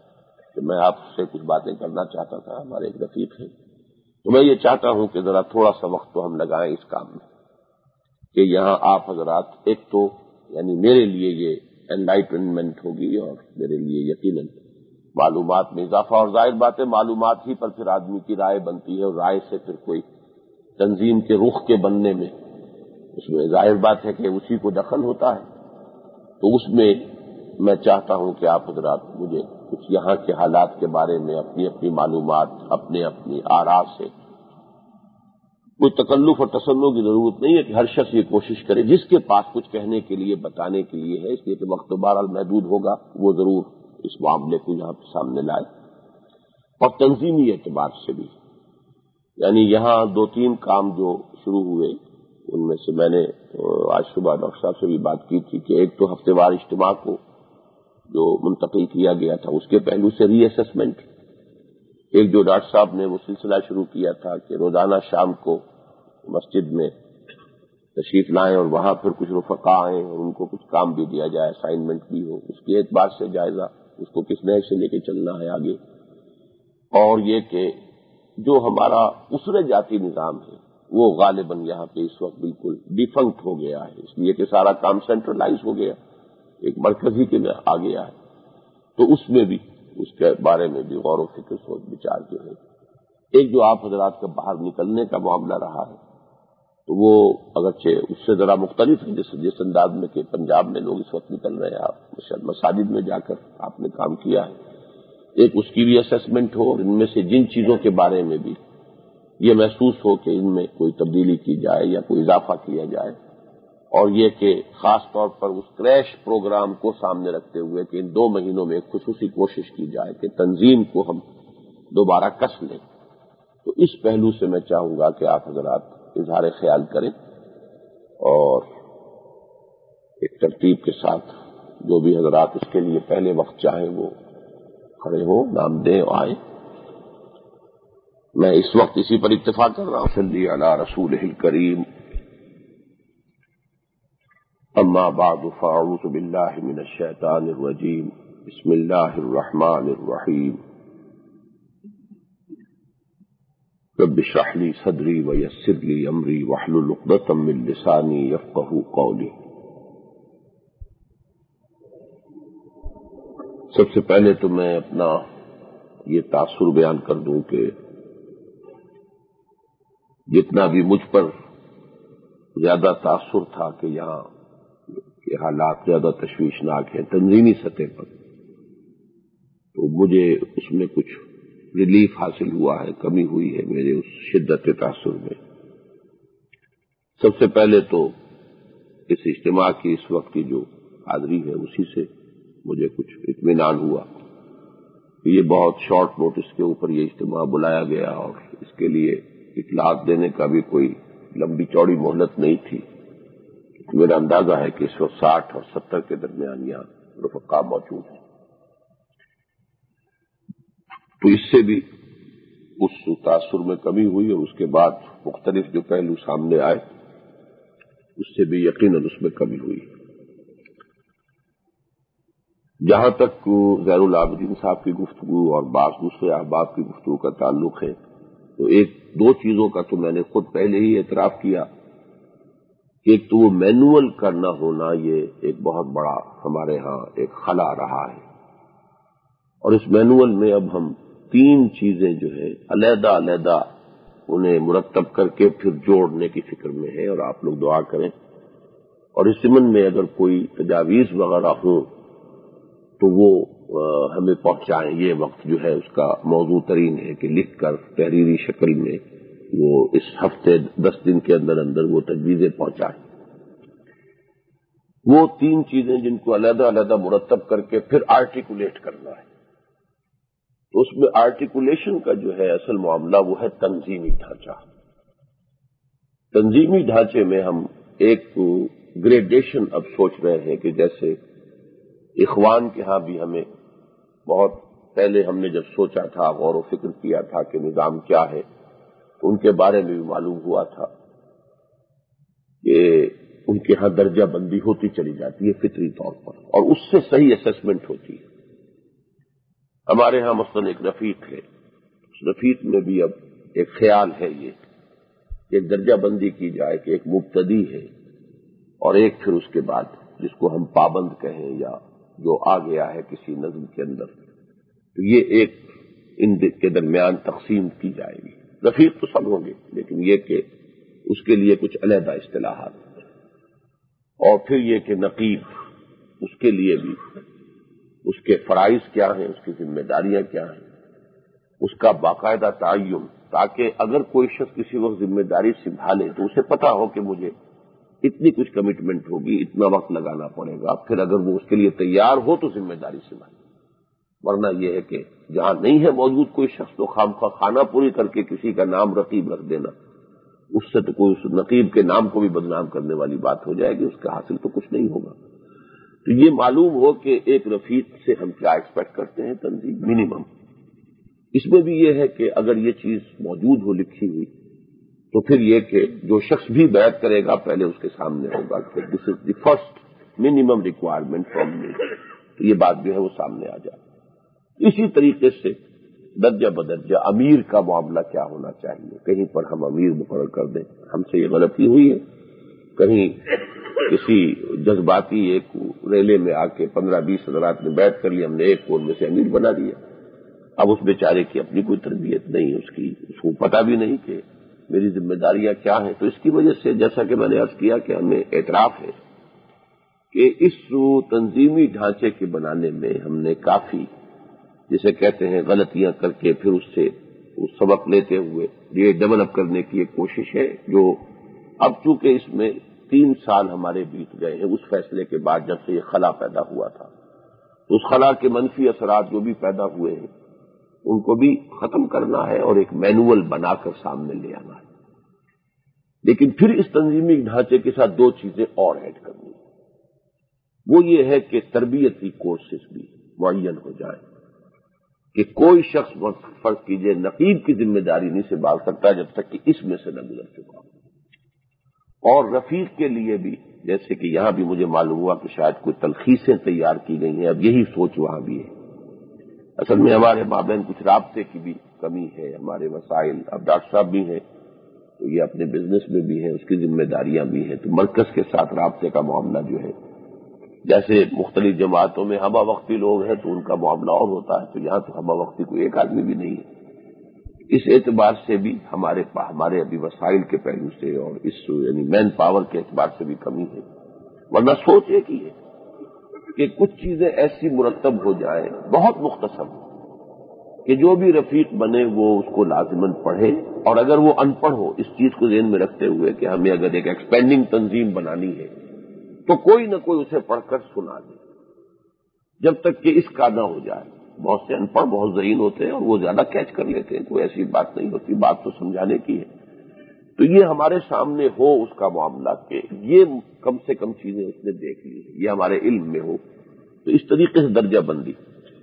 [SPEAKER 3] کہ میں آپ سے کچھ باتیں کرنا چاہتا تھا، ہمارے ایک رفیق ہیں۔ تو میں یہ چاہتا ہوں کہ ذرا تھوڑا سا وقت تو ہم لگائیں اس کام میں کہ یہاں آپ حضرات ایک تو یعنی میرے لیے یہ انلائٹنمنٹ ہوگی اور میرے لیے یقیناً معلومات میں اضافہ، اور ظاہر بات ہے معلومات ہی پر پھر آدمی کی رائے بنتی ہے، اور رائے سے پھر کوئی تنظیم کے رخ کے بننے میں اس میں ظاہر بات ہے کہ اسی کو دخل ہوتا ہے۔ تو اس میں میں چاہتا ہوں کہ آپ حضرات مجھے کچھ یہاں کے حالات کے بارے میں اپنی اپنی معلومات، اپنی آراء سے، کوئی تکلف اور تصنع کی ضرورت نہیں ہے کہ ہر شخص یہ کوشش کرے جس کے پاس کچھ کہنے کے لیے بتانے کے لیے ہے، اس لیے کہ وقت بہرحال محدود ہوگا، وہ ضرور اس معاملے کو یہاں پہ سامنے لائے۔ اور تنظیمی اعتبار سے بھی یعنی یہاں 2-3 کام جو شروع ہوئے ان میں سے میں نے آج صبح ڈاکٹر صاحب سے بھی بات کی تھی کہ ایک تو ہفتے وار اجتماع کو جو منتقل کیا گیا تھا اس کے پہلو سے ری اسسمنٹ، ایک جو ڈاکٹر صاحب نے وہ سلسلہ شروع کیا تھا کہ روزانہ شام کو مسجد میں تشریف لائیں اور وہاں پھر کچھ رفقا آئیں اور ان کو کچھ کام بھی دیا جائے، اسائنمنٹ بھی ہو، اس کے اعتبار سے جائزہ اس کو کس نئے سے لے کے چلنا ہے آگے۔ اور یہ کہ جو ہمارا اسرے جاتی نظام ہے وہ غالباً یہاں پہ اس وقت بالکل ڈیفنکٹ ہو گیا ہے، اس لیے کہ سارا کام سینٹرلائز ہو گیا، ایک مرکزی کے میں آ گیا ہے۔ تو اس میں بھی اس کے بارے میں بھی غور و فکر سوچ بچار جو ہے، ایک جو آپ حضرات کا باہر نکلنے کا معاملہ رہا ہے تو وہ اگرچہ اس سے ذرا مختلف ہے جس انداز میں کہ پنجاب میں لوگ اس وقت نکل رہے ہیں، آپ مساجد میں جا کر آپ نے کام کیا ہے، ایک اس کی بھی اسسمنٹ ہو اور ان میں سے جن چیزوں کے بارے میں بھی یہ محسوس ہو کہ ان میں کوئی تبدیلی کی جائے یا کوئی اضافہ کیا جائے، اور یہ کہ خاص طور پر اس کریش پروگرام کو سامنے رکھتے ہوئے کہ ان 2 مہینوں میں ایک خصوصی کوشش کی جائے کہ تنظیم کو ہم دوبارہ کس لیں۔ تو اس پہلو سے میں چاہوں گا کہ آپ حضرات اظہار خیال کریں اور ایک ترتیب کے ساتھ جو بھی حضرات اس کے لیے پہلے وقت چاہیں وہ کھڑے ہوں، نام دیں اور آئیں۔ میں اس وقت اسی پر اتفاق کر رہا ہوں، صلی علی رسولہ الکریم، اما بعد فاعوذ باللہ من الشیطان الرجیم، بسم اللہ الرحمن الرحیم، رب اشرح لی صدری ویسر لی امری واحلل عقدۃ من لسانی یفقہوا قولی۔ سب سے پہلے تو میں اپنا یہ تاثر بیان کر دوں کہ جتنا بھی مجھ پر زیادہ تاثر تھا کہ یہاں کہ حالات زیادہ تشویشناک ہیں تنظیمی سطح پر، تو مجھے اس میں کچھ ریلیف حاصل ہوا ہے، کمی ہوئی ہے میرے اس شدت تاثر میں۔ سب سے پہلے تو اس اجتماع کی اس وقت کی جو حاضری ہے اسی سے مجھے کچھ اطمینان ہوا کہ یہ بہت شارٹ نوٹس کے اوپر یہ اجتماع بلایا گیا اور اس کے لیے اطلاعات دینے کا بھی کوئی لمبی چوڑی مہلت نہیں تھی۔ میرا اندازہ ہے کہ اس وقت 60 اور 70 کے درمیان یہاں رفقا موجود ہیں، تو اس سے بھی اس تاثر میں کمی ہوئی، اور اس کے بعد مختلف جو پہلو سامنے آئے اس سے بھی یقیناً اس میں کمی ہوئی۔ جہاں تک زیر العابدین صاحب کی گفتگو اور بعض دوسرے احباب کی گفتگو کا تعلق ہے، تو دو چیزوں کا تو میں نے خود پہلے ہی اعتراف کیا کہ ایک تو وہ مینول کرنا ہونا، یہ ایک بہت بڑا ہمارے ہاں ایک خلا رہا ہے، اور اس مینول میں اب ہم 3 چیزیں جو ہے علیحدہ علیحدہ انہیں مرتب کر کے پھر جوڑنے کی فکر میں ہے، اور آپ لوگ دعا کریں، اور اس ضمن میں اگر کوئی تجاویز وغیرہ ہوں تو وہ ہمیں پہنچائیں۔ یہ وقت جو ہے اس کا موضوع ترین ہے کہ لکھ کر تحریری شکل میں وہ اس ہفتے 10 دن کے اندر اندر وہ تجویزیں پہنچائیں۔ وہ 3 چیزیں جن کو علیحدہ علیحدہ مرتب کر کے پھر آرٹیکولیٹ کرنا ہے، تو اس میں آرٹیکولیشن کا جو ہے اصل معاملہ وہ ہے تنظیمی ڈھانچہ۔ تنظیمی ڈھانچے میں ہم ایک گریڈیشن اب سوچ رہے ہیں کہ جیسے اخوان کے ہاں بھی ہمیں بہت پہلے ہم نے جب سوچا تھا، غور و فکر کیا تھا کہ نظام کیا ہے، تو ان کے بارے میں بھی معلوم ہوا تھا کہ ان کے ہاں درجہ بندی ہوتی چلی جاتی ہے فطری طور پر، اور اس سے صحیح اسیسمنٹ ہوتی ہے۔ ہمارے ہاں مثلاً ایک رفیق ہے، اس رفیق میں بھی اب ایک خیال ہے یہ کہ ایک درجہ بندی کی جائے کہ ایک مبتدی ہے اور ایک پھر اس کے بعد جس کو ہم پابند کہیں یا جو آ گیا ہے کسی نظم کے اندر، تو یہ ایک ان کے درمیان تقسیم کی جائے گی۔ رفیق تو سب ہوں گے، لیکن یہ کہ اس کے لیے کچھ علیحدہ اصطلاحات، اور پھر یہ کہ نقیب، اس کے لیے بھی اس کے فرائض کیا ہیں، اس کی ذمہ داریاں کیا ہیں، اس کا باقاعدہ تعین، تاکہ اگر کوئی شخص کسی وقت ذمہ داری سنبھالے تو اسے پتا ہو کہ مجھے اتنی کچھ کمٹمنٹ ہوگی، اتنا وقت لگانا پڑے گا، پھر اگر وہ اس کے لیے تیار ہو تو ذمہ داری سنبھالے۔ ورنہ یہ ہے کہ جہاں نہیں ہے موجود کوئی شخص تو خواہ خانہ پوری کر کے کسی کا نام رقیب رکھ دینا، اس سے تو کوئی اس نقیب کے نام کو بھی بدنام کرنے والی بات ہو جائے گی، اس کا حاصل تو کچھ نہیں ہوگا۔ تو یہ معلوم ہو کہ ایک رفیق سے ہم کیا ایکسپیکٹ کرتے ہیں، تنظیم منیمم۔ اس میں بھی یہ ہے کہ اگر یہ چیز موجود ہو لکھی ہوئی تو پھر یہ کہ جو شخص بھی بیعت کرے گا پہلے اس کے سامنے ہوگا کہ this is the first minimum requirement from me, تو یہ بات جو ہے وہ سامنے آ جائے۔ اسی طریقے سے درجہ بدرجہ امیر کا معاملہ کیا ہونا چاہیے، کہیں پر ہم امیر مقرر کر دیں، ہم سے یہ غلطی ہوئی ہے، کہیں کسی جذباتی ایک ریلے میں آ کے 15-20 حضرات نے بیعت کر لی، ہم نے ایک کو ان میں سے امیر بنا دیا۔ اب اس بیچارے کی اپنی کوئی تربیت نہیں، اس کو پتہ بھی نہیں کہ میری ذمہ داریاں کیا ہیں۔ تو اس کی وجہ سے جیسا کہ میں نے عرض کیا کہ ہمیں اعتراف ہے کہ اس تنظیمی ڈھانچے کے بنانے میں ہم نے کافی، جسے کہتے ہیں غلطیاں کر کے پھر اس سے سبق لیتے ہوئے یہ ڈیولپ کرنے کی ایک کوشش ہے، جو اب چونکہ اس میں 3 سال ہمارے بیت گئے ہیں اس فیصلے کے بعد جب سے یہ خلا پیدا ہوا تھا، تو اس خلا کے منفی اثرات جو بھی پیدا ہوئے ہیں ان کو بھی ختم کرنا ہے اور ایک مینول بنا کر سامنے لے آنا ہے۔ لیکن پھر اس تنظیمی ڈھانچے کے ساتھ 2 چیزیں اور ایڈ کرنی ہیں، وہ یہ ہے کہ تربیتی کورسز بھی معین ہو جائیں کہ کوئی شخص فرض کیجئے نقیب کی ذمہ داری نہیں سنبھال سکتا جب تک کہ اس میں سے نہ گزر چکا ہو، اور رفیق کے لیے بھی جیسے کہ یہاں بھی مجھے معلوم ہوا کہ شاید کوئی تلخیصیں تیار کی گئی ہیں، اب یہی سوچ وہاں بھی ہے۔ اصل میں ہمارے مابین کچھ رابطے کی بھی کمی ہے، ہمارے مسائل، اب ڈاکٹر صاحب بھی ہیں تو یہ اپنے بزنس میں بھی ہیں، اس کی ذمہ داریاں بھی ہیں، تو مرکز کے ساتھ رابطے کا معاملہ جو ہے، جیسے مختلف جماعتوں میں ہمہ وقتی لوگ ہیں تو ان کا معاملہ اور ہوتا ہے، تو یہاں تو ہمہ وقتی کوئی ایک آدمی بھی نہیں ہے۔ اس اعتبار سے بھی ہمارے ابھی وسائل کے پہلو سے اور اس یعنی مین پاور کے اعتبار سے بھی کمی ہے، ورنہ سوچ ایک ہی ہے کہ کچھ چیزیں ایسی مرتب ہو جائیں بہت مختصر کہ جو بھی رفیق بنے وہ اس کو لازماً پڑھے، اور اگر وہ ان پڑھ ہو اس چیز کو ذہن میں رکھتے ہوئے کہ ہمیں اگر ایک ایکسپینڈنگ تنظیم بنانی ہے تو کوئی نہ کوئی اسے پڑھ کر سنا دے جب تک کہ اس کا نہ ہو جائے۔ بہت سے ان پڑھ بہت ذہین ہوتے ہیں اور وہ زیادہ کیچ کر لیتے ہیں، کوئی ایسی بات نہیں ہوتی، بات تو سمجھانے کی ہے۔ تو یہ ہمارے سامنے ہو اس کا معاملہ کہ یہ کم سے کم چیزیں اس نے دیکھ لی ہیں، یہ ہمارے علم میں ہو، تو اس طریقے سے درجہ بندی۔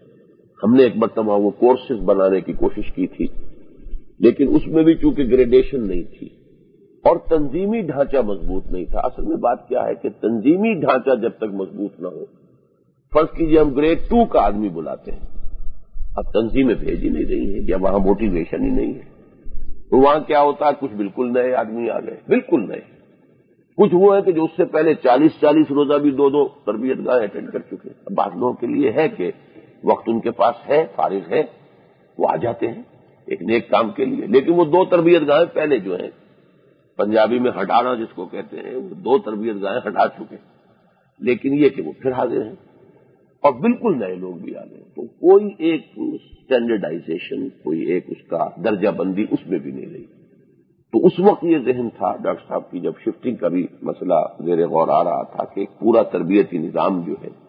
[SPEAKER 3] ہم نے ایک مرتبہ وہ کورسز بنانے کی کوشش کی تھی، لیکن اس میں بھی چونکہ گریڈیشن نہیں تھی اور تنظیمی ڈھانچہ مضبوط نہیں تھا۔ اصل میں بات کیا ہے کہ تنظیمی ڈھانچہ جب تک مضبوط نہ ہو، فرض کیجیے ہم گریڈ 2 کا آدمی بلاتے ہیں، اب تنظیمیں بھیج ہی نہیں رہی ہیں یا وہاں موٹیویشن ہی نہیں ہے، تو وہاں کیا ہوتا ہے، کچھ بالکل نئے آدمی آ گئے، بالکل نئے، کچھ وہ ہے کہ جو اس سے پہلے 40 روزہ بھی 2 تربیت گاہیں اٹینڈ کر چکے ہیں۔ بعض لوگوں کے لیے ہے کہ وقت ان کے پاس ہے، فارغ ہے، وہ آ جاتے ہیں ایک نیک کام کے لیے، لیکن وہ 2 تربیت گاہیں پہلے جو ہیں پنجابی میں ہٹانا جس کو کہتے ہیں، وہ 2 تربیت گاہیں ہٹا چکے ہیں، لیکن یہ کہ وہ پھر حاضر ہیں اور بالکل نئے لوگ بھی آ گئے، تو کوئی ایک اسٹینڈرڈائزیشن، کوئی ایک اس کا درجہ بندی اس میں بھی نہیں رہی۔ تو اس وقت یہ ذہن تھا ڈاکٹر صاحب کی، جب شفٹنگ کا بھی مسئلہ زیر غور آ رہا تھا کہ ایک پورا تربیتی نظام جو ہے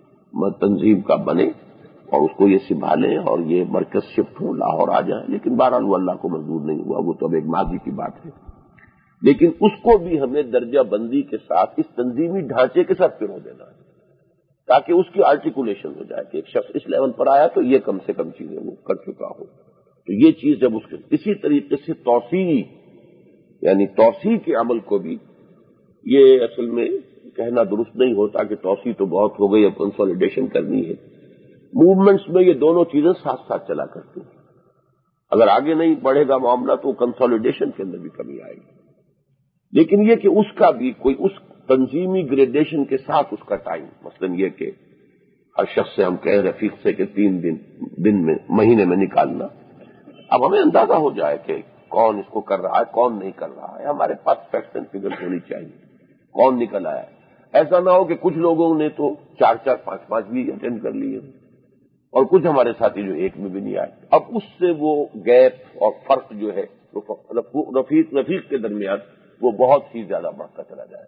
[SPEAKER 3] تنظیم کا بنے اور اس کو یہ سنبھالیں اور یہ مرکز شفٹ ہو، لاہور آ جائیں، لیکن بہرحال وہ اللہ کو منظور نہیں ہوا، وہ تو اب ایک ماضی کی بات ہے۔ لیکن اس کو بھی ہمیں درجہ بندی کے ساتھ اس تنظیمی ڈھانچے کے ساتھ پھر ہو دینا ہے تاکہ اس کی آرٹیکولیشن ہو جائے کہ ایک شخص اس لیول پر آیا تو یہ کم سے کم چیزیں وہ کر چکا ہو۔ تو یہ چیز جب اس کے اسی طریقے سے توسیع، یعنی توسیع کے عمل کو بھی، یہ اصل میں کہنا درست نہیں ہوتا کہ توسیع تو بہت ہو گئی اب کنسولیڈیشن کرنی ہے۔ موومنٹس میں یہ دونوں چیزیں ساتھ ساتھ چلا کرتی ہیں، اگر آگے نہیں بڑھے گا معاملہ تو کنسولیڈیشن کے اندر بھی کمی آئے گی، لیکن یہ کہ اس کا بھی کوئی اس تنظیمی گریڈیشن کے ساتھ اس کا ٹائم، مثلا یہ کہ ہر شخص سے ہم کہیں رفیق سے کہ 3 دن میں مہینے میں نکالنا، اب ہمیں اندازہ ہو جائے کہ کون اس کو کر رہا ہے کون نہیں کر رہا ہے، ہمارے پاس فیکٹس اینڈ فگرز ہونی چاہیے، کون نکل آیا ہے۔ ایسا نہ ہو کہ کچھ لوگوں نے تو 4 5 بھی اٹینڈ کر لیے اور کچھ ہمارے ساتھی جو ایک میں بھی نہیں آئے، اب اس سے وہ گیپ اور فرق جو ہے رفیق کے درمیان وہ بہت ہی زیادہ بڑھتا چلا جائے۔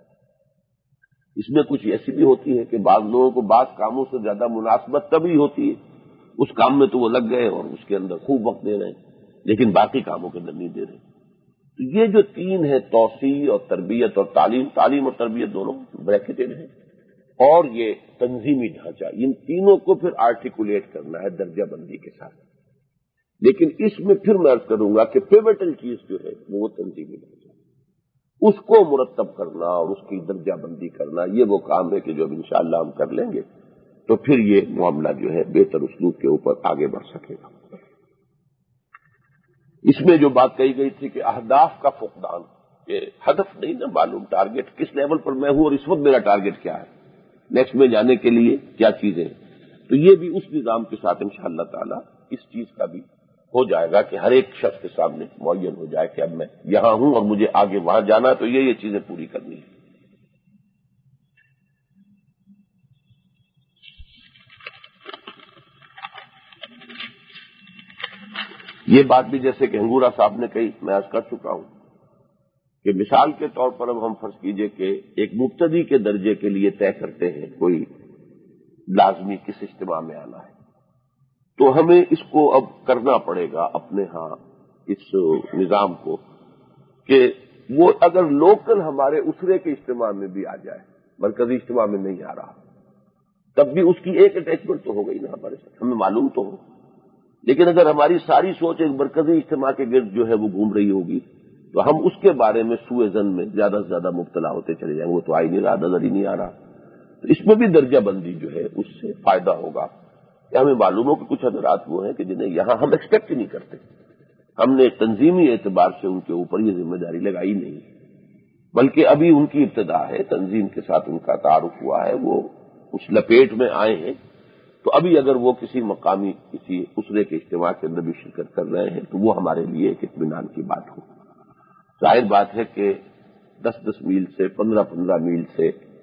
[SPEAKER 3] اس میں کچھ ایسی بھی ہوتی ہے کہ بعض لوگوں کو بعض کاموں سے زیادہ مناسبت تبھی ہوتی ہے، اس کام میں تو وہ لگ گئے اور اس کے اندر خوب وقت دے رہے ہیں، لیکن باقی کاموں کے اندر نہیں دے رہے۔ تو یہ جو 3 ہے، توسیع اور تربیت اور تعلیم اور تربیت دونوں بریکٹڈ ہیں، اور یہ تنظیمی ڈھانچہ، ان تینوں کو پھر آرٹیکولیٹ کرنا ہے درجہ بندی کے ساتھ۔ لیکن اس میں پھر میں عرض کروں گا کہ پیوٹل چیز جو ہے وہ تنظیمی ڈھانچہ، اس کو مرتب کرنا اور اس کی درجہ بندی کرنا، یہ وہ کام ہے کہ جو اب انشاءاللہ ہم کر لیں گے تو پھر یہ معاملہ جو ہے بہتر اسلوب کے اوپر آگے بڑھ سکے گا۔ اس میں جو بات کہی گئی تھی کہ اہداف کا فقدان، یہ ہدف نہیں نہ معلوم، ٹارگٹ کس لیول پر میں ہوں اور اس وقت میرا ٹارگٹ کیا ہے، نیکسٹ میں جانے کے لیے کیا چیزیں ہیں، تو یہ بھی اس نظام کے ساتھ انشاءاللہ تعالی اس چیز کا بھی ہو جائے گا کہ ہر ایک شخص کے سامنے معین ہو جائے کہ اب میں یہاں ہوں اور مجھے آگے وہاں جانا ہے تو یہ چیزیں پوری کرنی ہیں۔ یہ بات بھی جیسے کہ انگورا صاحب نے کہی، میں عرض کر چکا ہوں کہ مثال کے طور پر اب ہم فرض کیجئے کہ ایک مبتدی کے درجے کے لیے طے کرتے ہیں کوئی لازمی کس اجتماع میں آنا ہے، تو ہمیں اس کو اب کرنا پڑے گا اپنے ہاں اس نظام کو کہ وہ اگر لوکل ہمارے اسرے کے اجتماع میں بھی آ جائے، مرکزی اجتماع میں نہیں آ رہا، تب بھی اس کی ایک اٹیچمنٹ تو ہو گئی نا ہمارے ساتھ، ہمیں معلوم تو ہو، لیکن اگر ہماری ساری سوچ ایک مرکزی اجتماع کے گرد جو ہے وہ گھوم رہی ہوگی تو ہم اس کے بارے میں سوء ظن میں زیادہ سے زیادہ مبتلا ہوتے چلے جائیں گے، وہ تو آ ہی نہیں رہا، نظر ہی نہیں آ رہا۔ تو اس میں بھی درجہ بندی جو ہے اس سے فائدہ ہوگا کہ ہمیں معلوم ہو کہ کچھ حضرات وہ ہیں کہ جنہیں یہاں ہم ایکسپیکٹ ہی نہیں کرتے، ہم نے تنظیمی اعتبار سے ان کے اوپر یہ ذمہ داری لگائی نہیں، بلکہ ابھی ان کی ابتدا ہے، تنظیم کے ساتھ ان کا تعارف ہوا ہے، وہ اس لپیٹ میں آئے ہیں، تو ابھی اگر وہ کسی مقامی کسی اسرے کے اجتماع کے اندر بھی شرکت کر رہے ہیں تو وہ ہمارے لیے ایک اطمینان کی بات ہو۔ ظاہر بات ہے کہ 10 میل سے 15 میل سے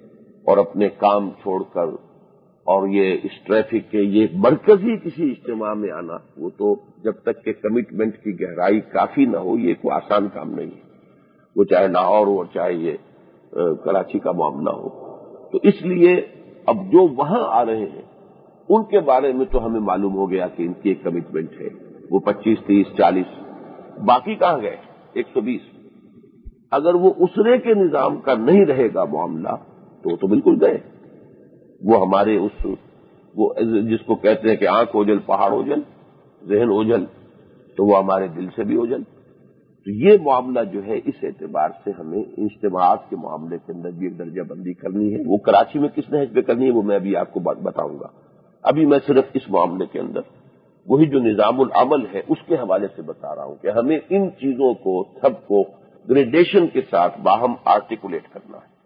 [SPEAKER 3] اور اپنے کام چھوڑ کر اور یہ اس ٹریفک کے یہ مرکزی کسی اجتماع میں آنا، وہ تو جب تک کہ کمٹمنٹ کی گہرائی کافی نہ ہو یہ کوئی آسان کام نہیں ہے، وہ چاہے لاہور ہو اور چاہے یہ کراچی کا معاملہ ہو۔ تو اس لیے اب جو وہاں آ رہے ہیں ان کے بارے میں تو ہمیں معلوم ہو گیا کہ ان کی ایک کمٹمنٹ ہے، وہ 25 30 40، باقی کہاں گئے 120۔ اگر وہ اسرے کے نظام کا نہیں رہے گا معاملہ تو بالکل گئے۔ وہ ہمارے وہ جس کو کہتے ہیں کہ آنکھ اوجل پہاڑ اوجل، ذہن اوجل، تو وہ ہمارے دل سے بھی اوجل۔ تو یہ معاملہ جو ہے اس اعتبار سے ہمیں اجتماعات کے معاملے کے اندر بھی ایک درجہ بندی کرنی ہے۔ وہ کراچی میں کس نہج پہ کرنی ہے وہ میں ابھی آپ کو بتاؤں گا۔ ابھی میں صرف اس معاملے کے اندر وہی جو نظام العمل ہے اس کے حوالے سے بتا رہا ہوں کہ ہمیں ان چیزوں کو سب کو گریڈیشن کے ساتھ باہم آرٹیکولیٹ کرنا ہے۔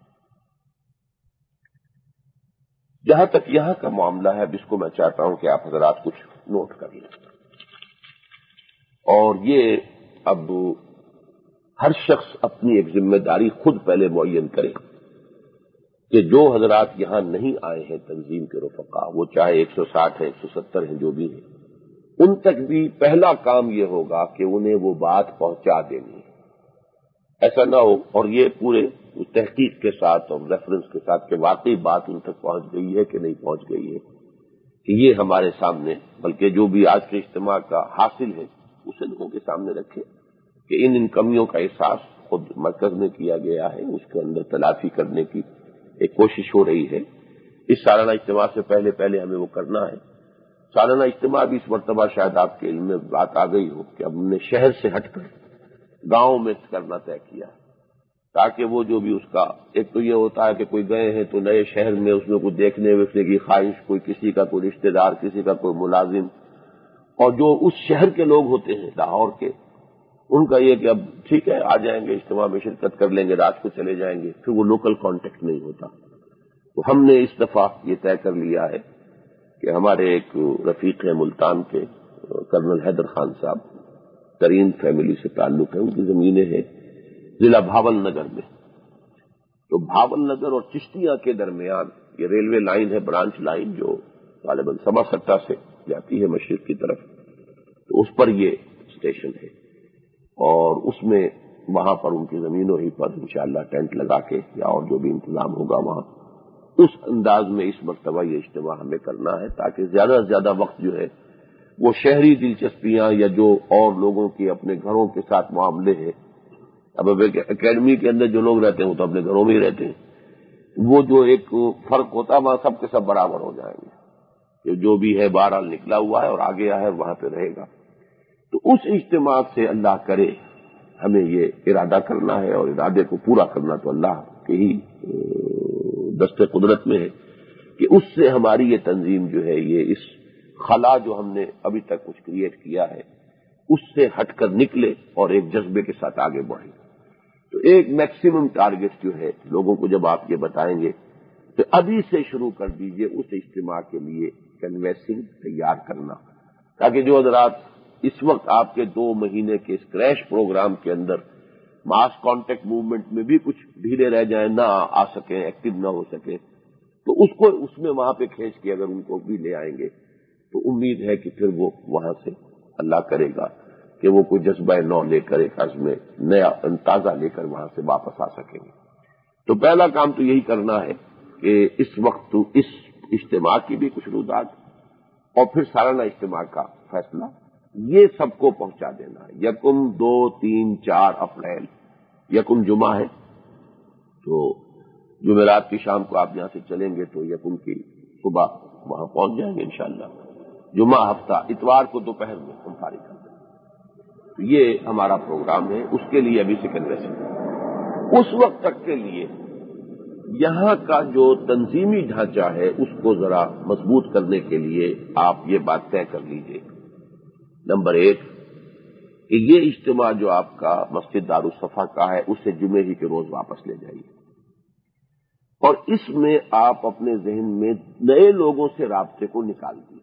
[SPEAKER 3] جہاں تک یہاں کا معاملہ ہے اب اس کو میں چاہتا ہوں کہ آپ حضرات کچھ نوٹ کر لیں، اور یہ اب ہر شخص اپنی ایک ذمہ داری خود پہلے معین کرے کہ جو حضرات یہاں نہیں آئے ہیں تنظیم کے رفقا، وہ چاہے 160 ہے 170 ہیں جو بھی ہیں، ان تک بھی پہلا کام یہ ہوگا کہ انہیں وہ بات پہنچا دینی ہے۔ ایسا نہ ہو، اور یہ پورے تحقیق کے ساتھ اور ریفرنس کے ساتھ کہ واقعی بات ان تک پہنچ گئی ہے کہ نہیں پہنچ گئی ہے، کہ یہ ہمارے سامنے، بلکہ جو بھی آج کے اجتماع کا حاصل ہے اسے لوگوں کے سامنے رکھے کہ ان کمیوں کا احساس خود مرکز میں کیا گیا ہے، اس کے اندر تلافی کرنے کی ایک کوشش ہو رہی ہے۔ اس سالانہ اجتماع سے پہلے ہمیں وہ کرنا ہے۔ سالانہ اجتماع بھی اس مرتبہ شاید آپ کے علم میں بات آ گئی ہو کہ اب ہم نے شہر سے ہٹ کر گاؤں میں کرنا طے کیا، تاکہ وہ جو بھی اس کا ایک تو یہ ہوتا ہے کہ کوئی گئے ہیں تو نئے شہر میں اس میں کوئی دیکھنے ویکھنے کی خواہش، کوئی کسی کا کوئی رشتہ دار، کسی کا کوئی ملازم، اور جو اس شہر کے لوگ ہوتے ہیں لاہور کے، ان کا یہ کہ اب ٹھیک ہے آ جائیں گے اجتماع میں شرکت کر لیں گے، رات کو چلے جائیں گے، پھر وہ لوکل کانٹیکٹ نہیں ہوتا۔ تو ہم نے اس دفعہ یہ طے کر لیا ہے کہ ہمارے ایک رفیق ہیں ملتان کے کرنل حیدر خان صاحب، ترین فیملی سے تعلق ہے، ان کی زمینیں ہیں ضلع بھاول نگر میں۔ تو بھاول نگر اور چشتیاں کے درمیان یہ ریلوے لائن ہے، برانچ لائن جو غالباً سما سٹا سے جاتی ہے مشرق کی طرف، تو اس پر یہ اسٹیشن ہے، اور اس میں وہاں پر ان کی زمینوں ہی پر انشاءاللہ ٹینٹ لگا کے یا اور جو بھی انتظام ہوگا وہاں اس انداز میں اس مرتبہ یہ اجتماع ہمیں کرنا ہے، تاکہ زیادہ سے زیادہ وقت جو ہے وہ شہری دلچسپیاں یا جو اور لوگوں کے اپنے گھروں کے ساتھ معاملے ہیں، اب اکیڈمی کے اندر جو لوگ رہتے ہیں وہ تو اپنے گھروں میں ہی رہتے ہیں، وہ جو ایک فرق ہوتا ہے وہاں سب کے سب برابر ہو جائیں گے کہ جو بھی ہے بہرحال نکلا ہوا ہے اور آ گیا ہے وہاں پہ رہے گا۔ تو اس اجتماع سے اللہ کرے ہمیں یہ ارادہ کرنا ہے، اور ارادے کو پورا کرنا تو اللہ کے ہی دست قدرت میں ہے کہ اس سے ہماری یہ تنظیم جو ہے یہ اس خلا جو ہم نے ابھی تک کچھ کریٹ کیا ہے اس سے ہٹ کر نکلے اور ایک جذبے کے ساتھ آگے بڑھے۔ تو ایک میکسیمم ٹارگٹ جو ہے لوگوں کو جب آپ یہ بتائیں گے تو ابھی سے شروع کر دیجئے اس اجتماع کے لیے کنوینسنگ تیار کرنا، تاکہ جو حضرات اس وقت آپ کے 2 مہینے کے اس کریش پروگرام کے اندر ماس کانٹیکٹ موومنٹ میں بھی کچھ ڈھیلے رہ جائیں، نہ آ سکیں، ایکٹیو نہ ہو سکیں، تو اس میں وہاں پہ کھینچ کے اگر ان کو بھی لے آئیں گے تو امید ہے کہ پھر وہ وہاں سے اللہ کرے گا کہ وہ کوئی جذبہ نو لے کر ایک عزم نیا تازہ لے کر وہاں سے واپس آ سکیں گے۔ تو پہلا کام تو یہی کرنا ہے کہ اس وقت اس اجتماع کی بھی کچھ روزات اور پھر سالانہ اجتماع کا فیصلہ یہ سب کو پہنچا دینا ہے۔ 1 2 3 4 اپریل یکم جمعہ ہے، تو جمعرات کی شام کو آپ یہاں سے چلیں گے تو 1 کی صبح وہاں پہنچ جائیں گے انشاءاللہ۔ جمعہ ہفتہ اتوار کو دوپہر میں ہم فارغ کر دیں گے۔ تو یہ ہمارا پروگرام ہے، اس کے لیے ابھی سے کنوینسن اس وقت تک کے لیے یہاں کا جو تنظیمی ڈھانچہ ہے اس کو ذرا مضبوط کرنے کے لیے آپ یہ بات طے کر لیجئے۔ نمبر 1 کہ یہ اجتماع جو آپ کا مسجد دارالصفا کا ہے اسے جمعے ہی کے روز واپس لے جائیے، اور اس میں آپ اپنے ذہن میں نئے لوگوں سے رابطے کو نکال دیجیے۔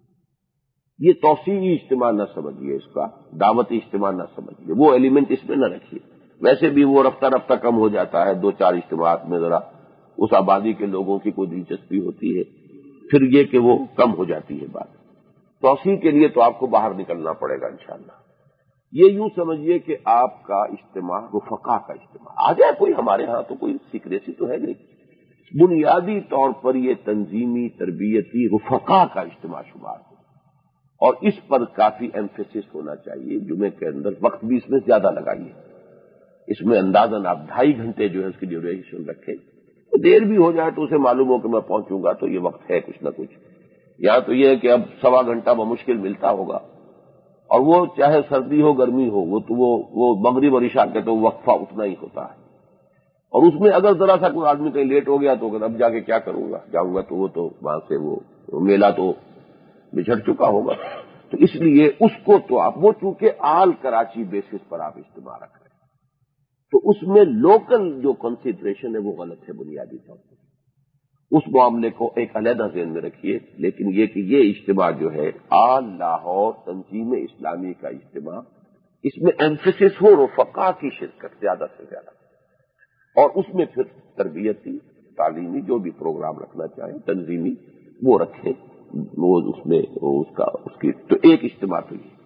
[SPEAKER 3] یہ توسیعی اجتماع نہ سمجھیے، اس کا دعوتی اجتماع نہ سمجھیے، وہ ایلیمنٹ اس میں نہ رکھیے۔ ویسے بھی وہ رفتہ رفتہ کم ہو جاتا ہے، 2 4 اجتماعات میں ذرا اس آبادی کے لوگوں کی کوئی دلچسپی ہوتی ہے، پھر یہ کہ وہ کم ہو جاتی ہے بات۔ توسیع کے لیے تو آپ کو باہر نکلنا پڑے گا انشاءاللہ۔ یہ یوں سمجھیے کہ آپ کا اجتماع رفقا کا اجتماع آ جائے کوئی ہمارے ہاں تو کوئی سیکریسی تو ہے نہیں، بنیادی طور پر یہ تنظیمی تربیتی رفقا کا اجتماع شمار ہو، اور اس پر کافی ایمفیسس ہونا چاہیے۔ جمعے کے اندر وقت بھی اس میں زیادہ لگائیے، اس میں اندازاً آپ 2.5 گھنٹے جو ہے اس کی ڈیوریشن رکھیں، تو دیر بھی ہو جائے تو اسے معلوم ہو کہ میں پہنچوں گا تو یہ وقت ہے کچھ نہ کچھ۔ یا تو یہ ہے کہ اب 1.25 گھنٹہ بمشکل ملتا ہوگا، اور وہ چاہے سردی ہو گرمی ہو، وہ مغرب اور عشاء کے تو وقفہ اتنا ہی ہوتا ہے، اور اس میں اگر ذرا سا کوئی آدمی کہیں لیٹ ہو گیا تو اب جا کے کیا کروں گا، جاؤں گا تو وہ تو وہاں سے وہ میلہ تو بچھڑ چکا ہوگا۔ تو اس لیے اس کو تو آپ، وہ چونکہ آل کراچی بیسس پر آپ اجتماع رکھ رہے ہیں، تو اس میں لوکل جو کنسیڈریشن ہے وہ غلط ہے بنیادی طور پر۔ اس معاملے کو ایک علیحدہ ذہن میں رکھیے، لیکن یہ کہ یہ اجتماع جو ہے آل لاہور تنظیم اسلامی کا اجتماع، اس میں ایمفیسس ہو رفقا کی شرکت زیادہ سے زیادہ، اور اس میں پھر تربیتی تعلیمی جو بھی پروگرام رکھنا چاہیں تنظیمی وہ رکھیں، وہ اس میں اس کی تو ایک اجتماع تو یہ۔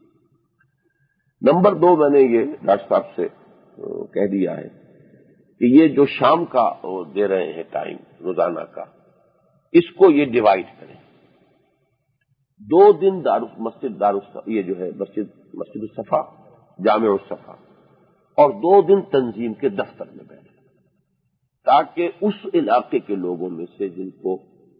[SPEAKER 3] نمبر 2 میں نے یہ ڈاکٹر صاحب سے کہہ دیا ہے کہ یہ جو شام کا دے رہے ہیں ٹائم روزانہ کا، اس کو یہ ڈیوائڈ کریں۔ 2 دن یہ جو ہے مسجد الصفا جامع الصفا، اور 2 دن تنظیم کے دفتر میں بیٹھیں، تاکہ اس علاقے کے لوگوں میں سے جن کو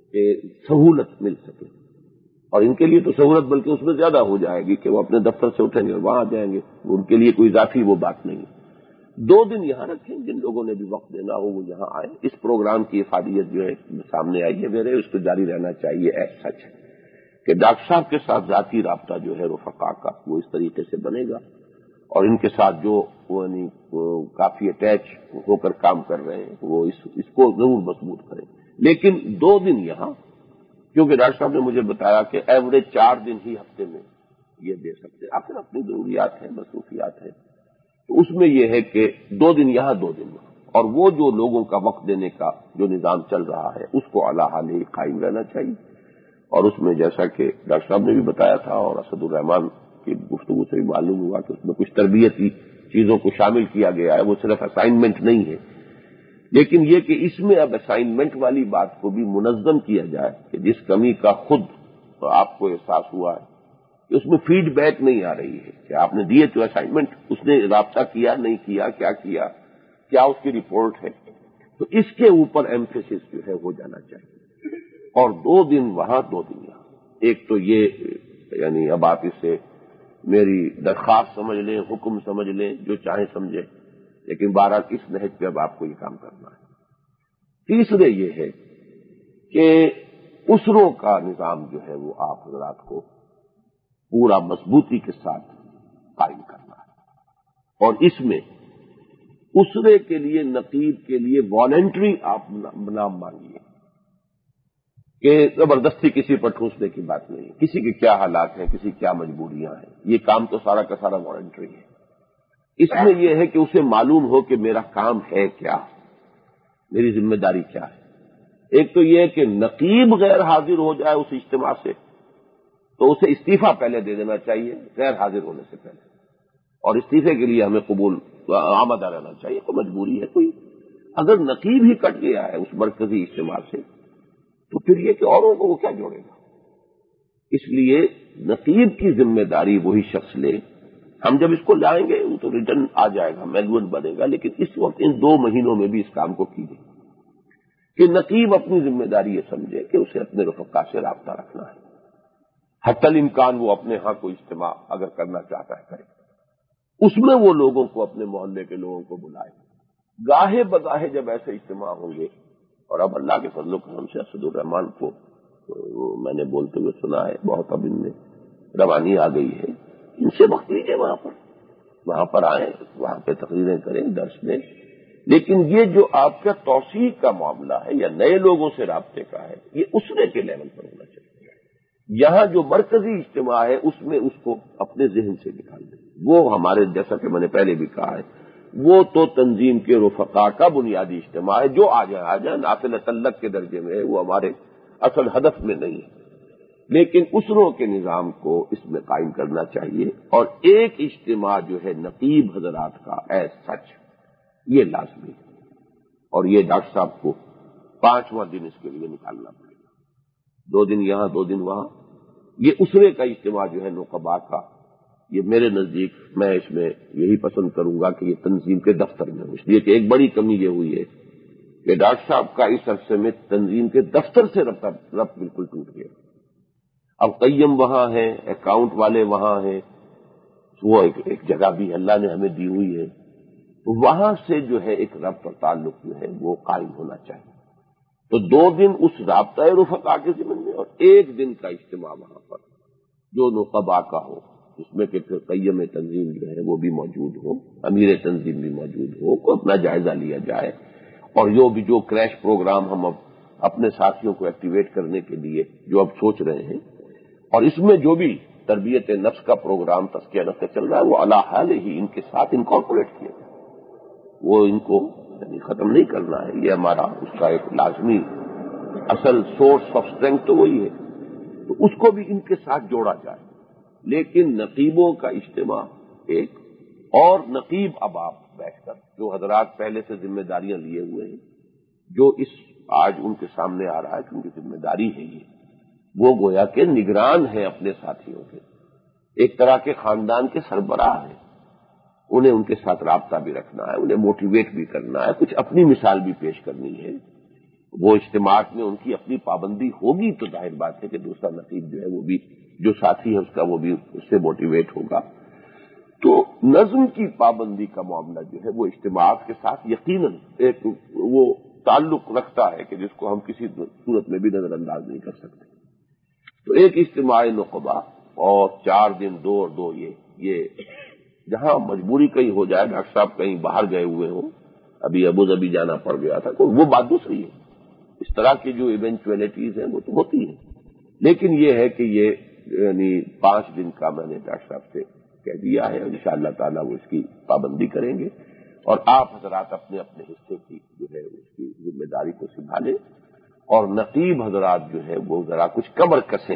[SPEAKER 3] سہولت مل سکے، اور ان کے لیے تو سہولت بلکہ اس میں زیادہ ہو جائے گی کہ وہ اپنے دفتر سے اٹھیں گے اور وہاں جائیں گے، ان کے لیے کوئی اضافی وہ بات نہیں۔ 2 دن یہاں رکھیں، جن لوگوں نے بھی وقت دینا ہو وہ یہاں آئیں۔ اس پروگرام کی افادیت جو ہے سامنے آئی ہے میرے، اس کو جاری رہنا چاہیے ایز سچ، کہ ڈاکٹر صاحب کے ساتھ ذاتی رابطہ جو ہے رفقا کا وہ اس طریقے سے بنے گا، اور ان کے ساتھ جو یعنی کافی اٹیچ ہو کر کام کر رہے ہیں وہ اس کو ضرور مضبوط کریں۔ لیکن 2 دن یہاں، کیونکہ ڈاکٹر صاحب نے مجھے بتایا کہ ایوریج 4 دن ہی ہفتے میں یہ دے سکتے ہیں، آخر اپنی ضروریات ہیں مصروفیات ہیں، تو اس میں یہ ہے کہ 2 دن یہاں 2 دن وہاں، اور وہ جو لوگوں کا وقت دینے کا جو نظام چل رہا ہے اس کو اعلیٰ حال ہی قائم رہنا چاہیے۔ اور اس میں جیسا کہ ڈاکٹر صاحب نے بھی بتایا تھا اور اسد الرحمان کی گفتگو سے بھی معلوم ہوا کہ اس میں کچھ تربیتی چیزوں کو شامل کیا گیا ہے، وہ صرف اسائنمنٹ نہیں ہے، لیکن یہ کہ اس میں اب اسائنمنٹ والی بات کو بھی منظم کیا جائے کہ جس کمی کا خود آپ کو احساس ہوا ہے کہ اس میں فیڈ بیک نہیں آ رہی ہے کہ آپ نے دیے تو اسائنمنٹ، اس نے رابطہ کیا نہیں کیا، کیا اس کی رپورٹ ہے، تو اس کے اوپر ایمفیسس جو ہے ہو جانا چاہیے۔ اور 2 دن وہاں 2 دن یہاں، ایک تو یہ یعنی اب آپ اسے میری درخواست سمجھ لیں، حکم سمجھ لیں، جو چاہیں سمجھیں، لیکن بہرحال اس نہج پہ اب آپ کو یہ کام کرنا ہے۔ تیسرے یہ ہے کہ اسروں کا نظام جو ہے وہ آپ حضرات کو پورا مضبوطی کے ساتھ قائم کرنا ہے، اور اس میں اسرے کے لیے نقیب کے لیے والنٹری آپ نام مانگیے، کہ زبردستی کسی پر ٹھوسنے کی بات نہیں، کسی کے کیا حالات ہیں، کسی کیا مجبوریاں ہیں، یہ کام تو سارا کا سارا والنٹری ہے۔ اس میں یہ ہے کہ اسے معلوم ہو کہ میرا کام ہے کیا، میری ذمہ داری کیا ہے۔ ایک تو یہ کہ نقیب غیر حاضر ہو جائے اس اجتماع سے تو اسے استعفیٰ پہلے دے دینا چاہیے غیر حاضر ہونے سے پہلے، اور استعفے کے لیے ہمیں قبول آمادہ رہنا چاہیے، کوئی مجبوری ہے کوئی۔ اگر نقیب ہی کٹ گیا ہے اس مرکزی اجتماع سے تو پھر یہ کہ اوروں کو وہ کیا جوڑے گا۔ اس لیے نقیب کی ذمہ داری وہی شخص لے، ہم جب اس کو لائیں گے وہ تو ریٹرن آ جائے گا، مینول بنے گا، لیکن اس وقت ان 2 مہینوں میں بھی اس کام کو کیجیے کہ نقیب اپنی ذمہ داری یہ سمجھے کہ اسے اپنے رفقا سے رابطہ رکھنا ہے، حتی الامکان وہ اپنے ہاں کوئی اجتماع اگر کرنا چاہتا ہے کرے، اس میں وہ لوگوں کو اپنے محلے کے لوگوں کو بلائے۔ گاہے بگاہے جب ایسے اجتماع ہوں گے، اور اب اللہ کے فضل و کرم سے اسد الرحمان کو میں نے بولتے ہوئے سنا ہے، بہت اب ان میں روانی آ گئی ہے، ان سے وقت لیجیے، وہاں پر آئیں، وہاں پہ تقریریں کریں، درس دیں، لیکن یہ جو آپ کا توسیع کا معاملہ ہے یا نئے لوگوں سے رابطے کا ہے، یہ اسرے کے لیول پر ہونا چاہیے۔ یہاں جو مرکزی اجتماع ہے اس میں اس کو اپنے ذہن سے نکال دیں، وہ ہمارے جیسا کہ میں نے پہلے بھی کہا ہے وہ تو تنظیم کے رفقا کا بنیادی اجتماع ہے، جو آ جائے نافل تعلق کے درجے میں ہے، وہ ہمارے اصل ہدف میں نہیں ہے، لیکن اسروں کے نظام کو اس میں قائم کرنا چاہیے، اور ایک اجتماع جو ہے نقیب حضرات کا ایز سچ یہ لازمی ہے، اور یہ ڈاکٹر صاحب کو 5واں دن اس کے لیے نکالنا پڑے گا، 2 دن یہاں 2 دن وہاں، یہ اسرے کا اجتماع جو ہے نقبا کا، یہ میرے نزدیک میں اس میں یہی پسند کروں گا کہ یہ تنظیم کے دفتر میں ہو، اس لیے کہ ایک بڑی کمی یہ ہوئی ہے کہ ڈاکٹر صاحب کا اس عرصے میں تنظیم کے دفتر سے ربط بالکل ٹوٹ گیا۔ اب قیم وہاں ہے، اکاؤنٹ والے وہاں ہیں، وہ ایک جگہ بھی اللہ نے ہمیں دی ہوئی ہے، وہاں سے جو ہے ایک ربط اور تعلق جو ہے وہ قائم ہونا چاہیے۔ تو 2 دن اس رابطۂ رفقا کے ضمن میں، اور 1 دن کا اجتماع وہاں پر جو نقبا کا ہو، جس میں کہ پھر قیم تنظیم جو ہے وہ بھی موجود ہو، امیر تنظیم بھی موجود ہو، کو اپنا جائزہ لیا جائے، اور جو کریش پروگرام ہم اب اپنے ساتھیوں کو ایکٹیویٹ کرنے کے لیے جو اب سوچ رہے ہیں، اور اس میں جو بھی تربیت نفس کا پروگرام تزکیہ نفس چل رہا ہے، وہ علی حال ہی ان کے ساتھ انکارپوریٹ کیا جائے، وہ ان کو یعنی ختم نہیں کرنا ہے، یہ ہمارا اس کا ایک لازمی اصل سورس آف اسٹرینتھ تو وہی ہے، تو اس کو بھی ان کے ساتھ جوڑا جائے۔ لیکن نقیبوں کا اجتماع ایک، اور نقیب اب آپ بیٹھ کر جو حضرات پہلے سے ذمہ داریاں لیے ہوئے ہیں، جو اس آج ان کے سامنے آ رہا ہے کہ ان کی ذمہ داری ہے یہ، وہ گویا کہ نگران ہیں اپنے ساتھیوں کے، ایک طرح کے خاندان کے سربراہ ہیں، انہیں ان کے ساتھ رابطہ بھی رکھنا ہے، انہیں موٹیویٹ بھی کرنا ہے، کچھ اپنی مثال بھی پیش کرنی ہے۔ وہ اجتماعات میں ان کی اپنی پابندی ہوگی تو ظاہر بات ہے کہ دوسرا نقیب جو ہے وہ بھی جو ساتھی ہے اس کا وہ بھی اس سے موٹیویٹ ہوگا۔ تو نظم کی پابندی کا معاملہ جو ہے وہ اجتماعات کے ساتھ یقیناً ایک وہ تعلق رکھتا ہے کہ جس کو ہم کسی صورت میں بھی نظر انداز نہیں کر سکتے۔ تو ایک اجتماع نقبہ اور 4 دن 2 اور 2 یہ جہاں مجبوری کہیں ہو جائے، ڈاکٹر صاحب کہیں باہر گئے ہوئے ہوں، ابھی ابوظبی جانا پڑ گیا تھا، تو وہ بات دوسری ہے، اس طرح کی جو ایونچولیٹیز ہیں وہ تو ہوتی ہیں، لیکن یہ ہے کہ یہ یعنی 5 دن کا میں نے ڈاکٹر صاحب سے کہہ دیا ہے، اور انشاءاللہ تعالیٰ وہ اس کی پابندی کریں گے، اور آپ حضرات اپنے اپنے حصے کی جو ہے اس کی ذمہ داری کو سنبھالیں، اور نقیب حضرات جو ہے وہ ذرا کچھ کمر کسیں،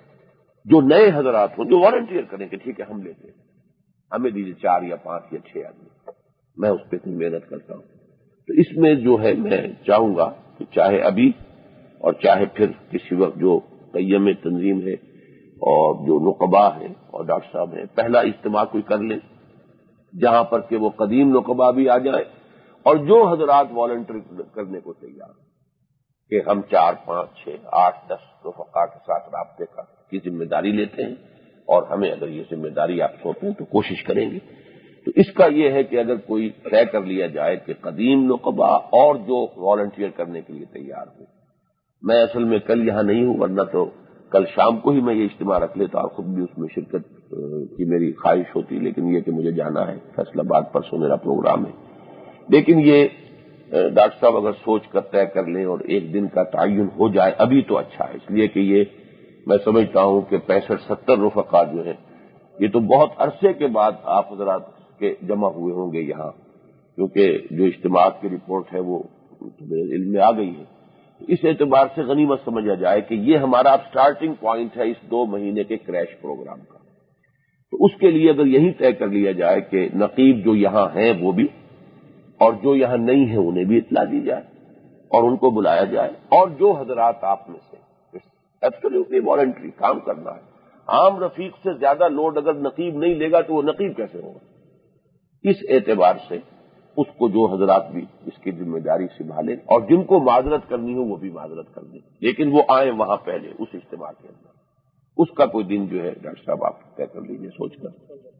[SPEAKER 3] جو نئے حضرات ہوں جو والنٹیئر کریں کہ ٹھیک ہے ہم لیتے ہیں، ہمیں دیجیے 4 یا 5 یا 6 آدمی، میں اس پہ کوئی محنت کرتا ہوں۔ تو اس میں جو ہے میں چاہوں گا کہ چاہے ابھی اور چاہے پھر کسی وقت جو قیم تنظیم ہے اور جو نقبا ہیں اور ڈاکٹر صاحب ہیں، پہلا اجتماع کوئی کر لیں جہاں پر کہ وہ قدیم نقبا بھی آ جائے، اور جو حضرات والنٹری کرنے کو تیار کہ ہم 4 5 6 8 10 رفقا کے ساتھ رابطے کی ذمہ داری لیتے ہیں، اور ہمیں اگر یہ ذمہ داری آپ سونپیں ہیں تو کوشش کریں گے۔ تو اس کا یہ ہے کہ اگر کوئی طے کر لیا جائے کہ قدیم نقبا اور جو والنٹیئر کرنے کے لیے تیار ہو، میں اصل میں کل یہاں نہیں ہوں، ورنہ تو کل شام کو ہی میں یہ اجتماع رکھ لیتا اور خود بھی اس میں شرکت کی میری خواہش ہوتی، لیکن یہ کہ مجھے جانا ہے فیصل آباد، پرسوں میرا پروگرام ہے۔ لیکن یہ ڈاکٹر صاحب اگر سوچ کر طے کر لیں اور 1 دن کا تعین ہو جائے ابھی تو اچھا ہے، اس لیے کہ یہ میں سمجھتا ہوں کہ 65-70 رفقا جو ہیں یہ تو بہت عرصے کے بعد آپ حضرات کے جمع ہوئے ہوں گے یہاں، کیونکہ جو اجتماعات کی رپورٹ ہے وہ میرے علم میں آ گئی ہے، اس اعتبار سے غنیمت سمجھا جائے کہ یہ ہمارا اب سٹارٹنگ پوائنٹ ہے اس 2 مہینے کے کریش پروگرام کا۔ تو اس کے لیے اگر یہی طے کر لیا جائے کہ نقیب جو یہاں ہیں وہ بھی اور جو یہاں نہیں ہیں انہیں بھی اطلاع دی جائے اور ان کو بلایا جائے، اور جو حضرات آپ میں سے ایبسولوٹلی والنٹری کام کرنا ہے، عام رفیق سے زیادہ لوڈ اگر نقیب نہیں لے گا تو وہ نقیب کیسے ہوگا؟ اس اعتبار سے اس کو جو حضرات بھی اس کی ذمہ داری سنبھالیں، اور جن کو معذرت کرنی ہو وہ بھی معذرت کر دیں، لیکن وہ آئیں وہاں پہلے اس اجتماع کے اندر۔ اس کا کوئی دن جو ہے ڈاکٹر صاحب آپ طے کر لیجیے سوچ کر،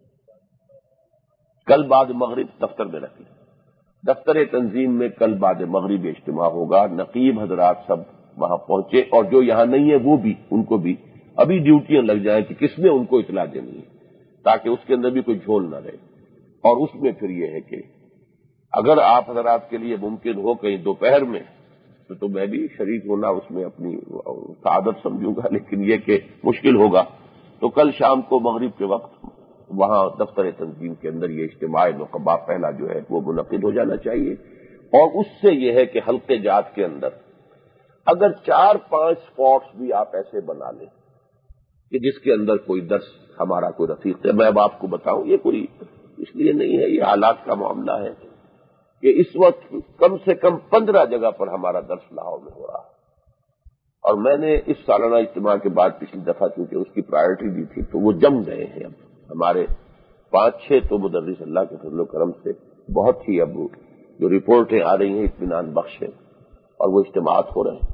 [SPEAKER 3] کل بعد مغرب دفتر میں رکھ لیں، دفتر تنظیم میں کل بعد مغرب اجتماع ہوگا، نقیب حضرات سب وہاں پہنچے، اور جو یہاں نہیں ہے وہ بھی ان کو بھی ابھی ڈیوٹیاں لگ جائیں کہ کس میں ان کو اطلاع دینی ہے، تاکہ اس کے اندر بھی کوئی جھول نہ رہے۔ اور اس میں پھر یہ ہے کہ اگر آپ حضرات کے لیے ممکن ہو کہیں دوپہر میں تو میں بھی شریک ہونا اس میں اپنی سعادت سمجھوں گا، لیکن یہ کہ مشکل ہوگا تو کل شام کو مغرب کے وقت وہاں دفتر تنظیم کے اندر یہ اجتماع نقبہ پہلا جو ہے وہ منعقد ہو جانا چاہیے، اور اس سے یہ ہے کہ حلقے جات کے اندر اگر 4-5 اسپاٹس بھی آپ ایسے بنا لیں کہ جس کے اندر کوئی درس ہمارا کوئی رفیق ہے، میں اب آپ کو بتاؤں یہ کوئی اس لیے نہیں ہے، یہ حالات کا معاملہ ہے کہ اس وقت کم سے کم 15 جگہ پر ہمارا درس لاہور میں ہو رہا ہے، اور میں نے اس سالانہ اجتماع کے بعد پچھلی دفعہ چونکہ اس کی پرائرٹی دی تھی تو وہ جم گئے ہیں، اب ہمارے 5-6 تو مدرس اللہ کے فضل و کرم سے بہت ہی اب جو رپورٹیں آ رہی ہیں اطمینان بخش ہیں، اور وہ اجتماعات ہو رہے ہیں۔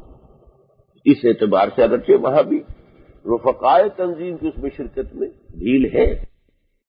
[SPEAKER 3] اس اعتبار سے اگرچہ وہاں بھی رفقائے تنظیم کی اس میں شرکت میں ڈھیل ہے،